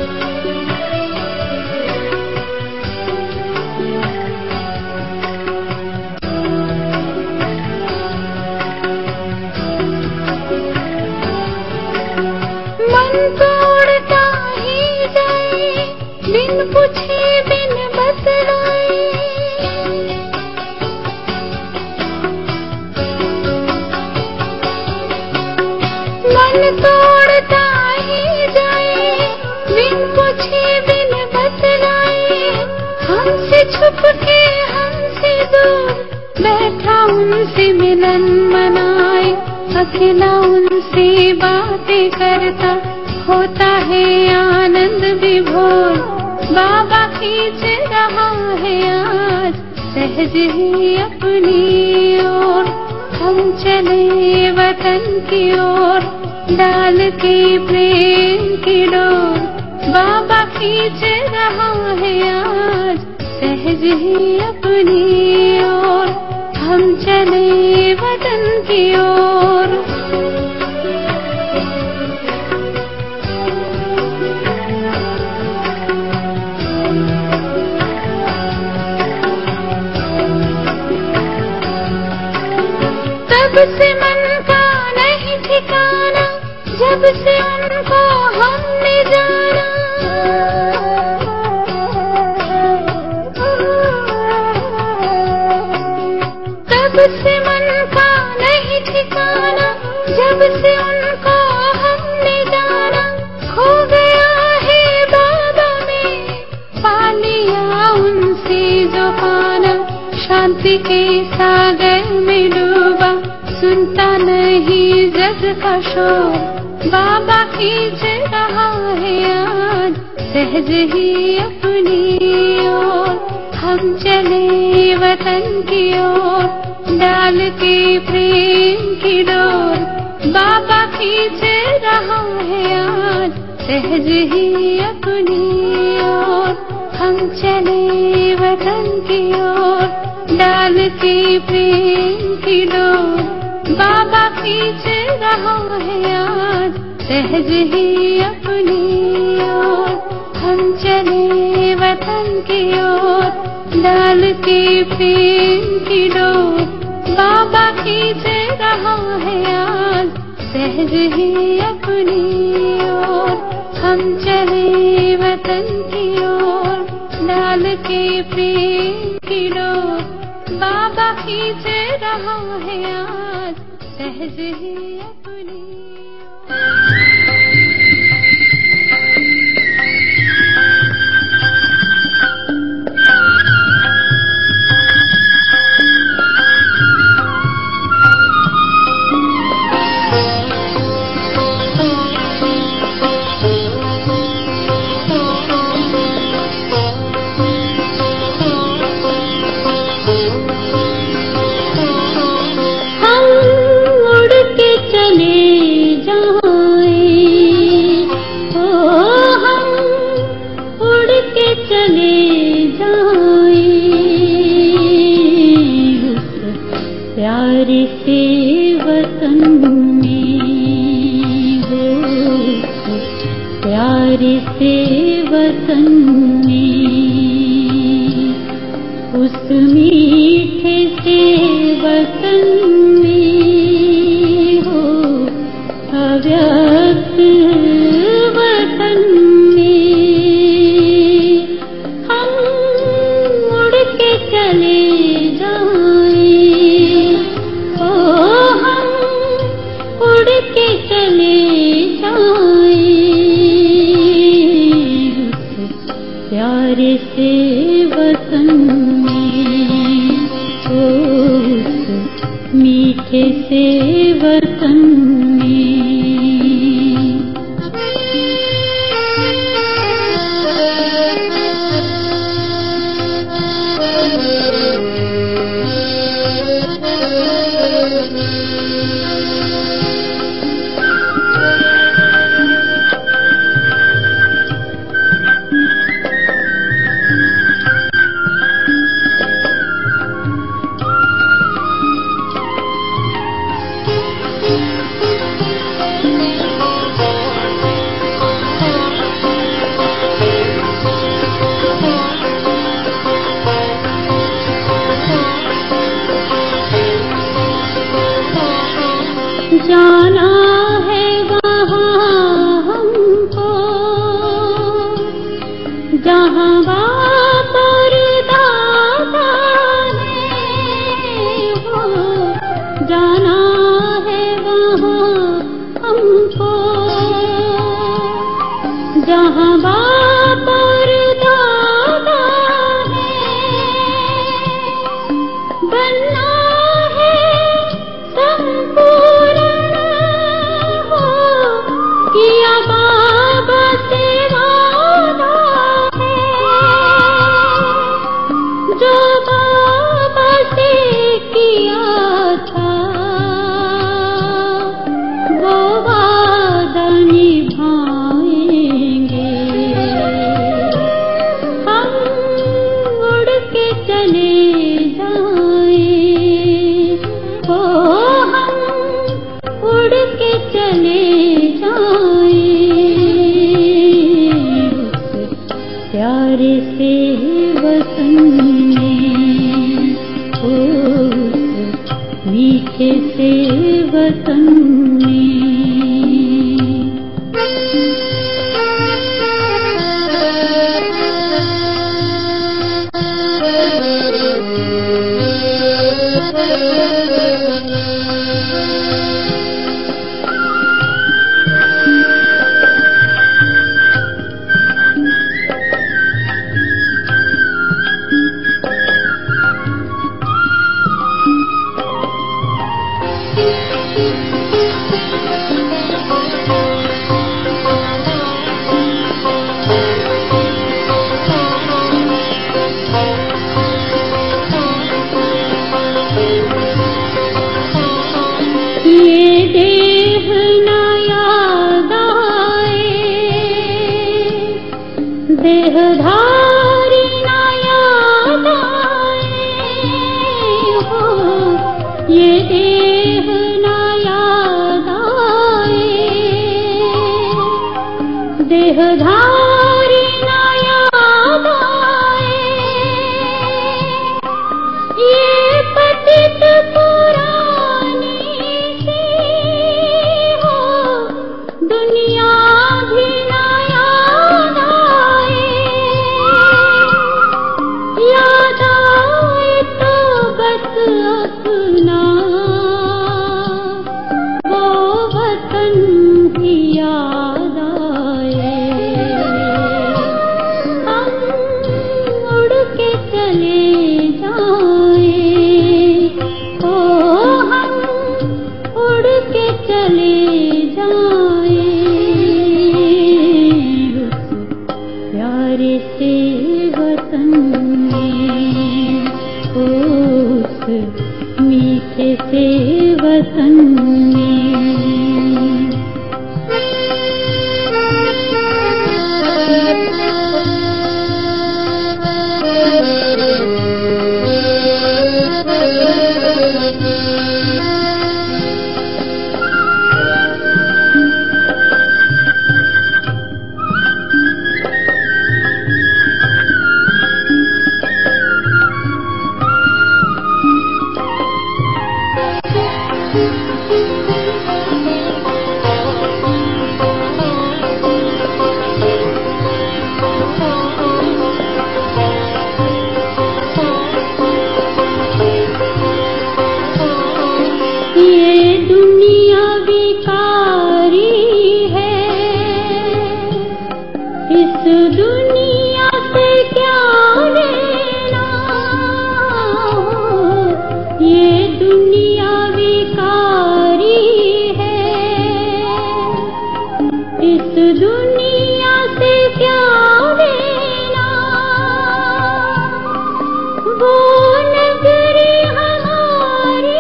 मन तोड़ता ही जाए बिन पूछे बिन बतलाए। मन तोड़ता ही जाए बिन पूछे बिन बतलाए। हमसे छुप के हमसे दूर बैठा उनसे मिलन मनाए। अकेला उनसे बातें करता होता है आनंद विभोर। बाबा खींच रहा है आज सहज ही अपनी ओर। हम चले वतन की ओर डाल के प्रेम की डोर। बाबा खींच रहा है आज सहज ही अपनी ओर। हम चले वतन की ओर। तब से मन का नहीं ठिकाना जब से उनको हमने जाना। तब से मन का नहीं ठिकाना जब से उनको हमने जाना। खो गया है बाबा में पा लिया उनसे जो पाना। शांति के सागर में डूबा सुनता नहीं जग का शोर। बाबा खींच रहा है आज सहज ही अपनी ओर। हम चले वतन की ओर डाल के प्रेम की डोर। बाबा खींच रहा है आज सहज ही अपनी ओर। हम चले वतन की ओर डाल के प्रेम की डोर। बाबा खींच रहा है आज सहज ही अपनी ओर। हम चले वतन की ओर डाल के प्रेम की डोर। बाबा खींच रहा है आज सहज ही अपनी ओर। हम चले वतन की ओर डाल के प्रेम की डोर। बाबा खींच रहा है आज सहज ही अपनी मीठे से वतन में। देहधारी ना याद आए हो, ये देह ना याद आए, देहधारी ना याद आए, ये पतित पुरानी सी हो दुनिया भी ना याद आए, याद आए तो बस अपना वो वतन ही याद आए। हम उड़ के चले जाएं, ओ हम उड़ के चले जाएं उस प्यारे से वतन में, उस मीठे से वतन में। ये दुनिया विकारी है, इस दुनिया से क्या लेना, ये दुनिया विकारी है, इस दुनिया से क्या लेना, वो नगरी हमारी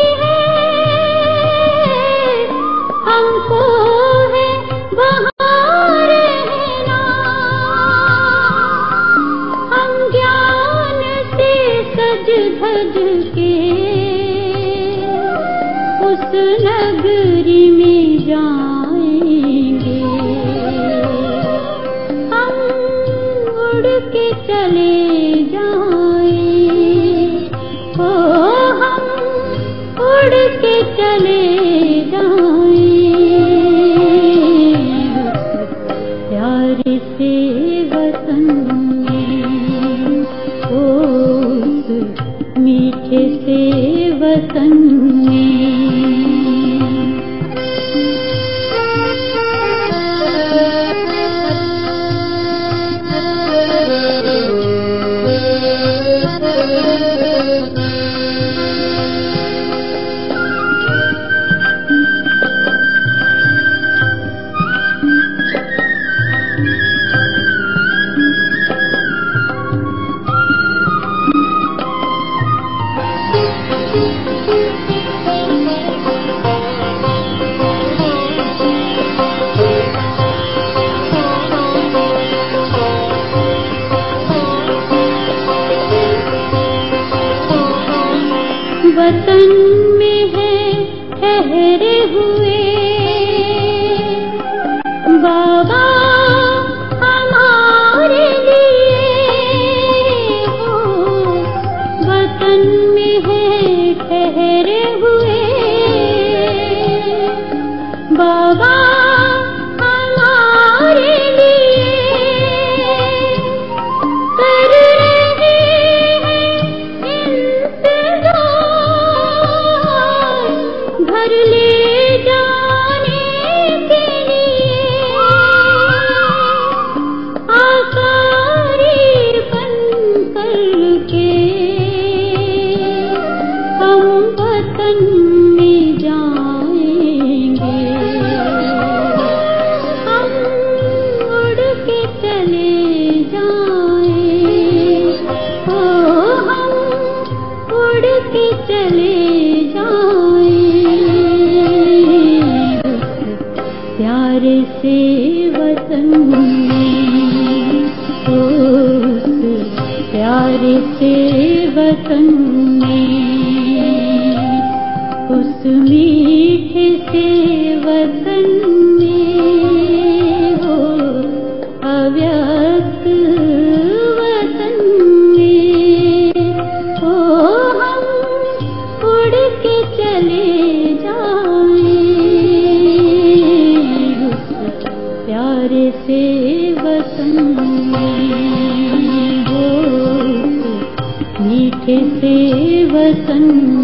हमको है वहाँ रहना, हम ज्ञान से सज धज के उस नगरी में जाएंगे, हम उड़ के चले जाएं, ओ हम उड़ के चले जाएं प्यारे से वतन में, उस मीठे से वतन में। वतन में है ठहरे हुए बाबा हमारे लिए हो, वतन में है ठहरे हुए चले जाएं उस प्यारे से वतन में, उस प्यारे से वतन में, उस मीठे से वतन में, हो अव्यक्त वतन में, हो हम उड़ के चले जाएं उस प्यारे से वतन में, हो मीठे से वतन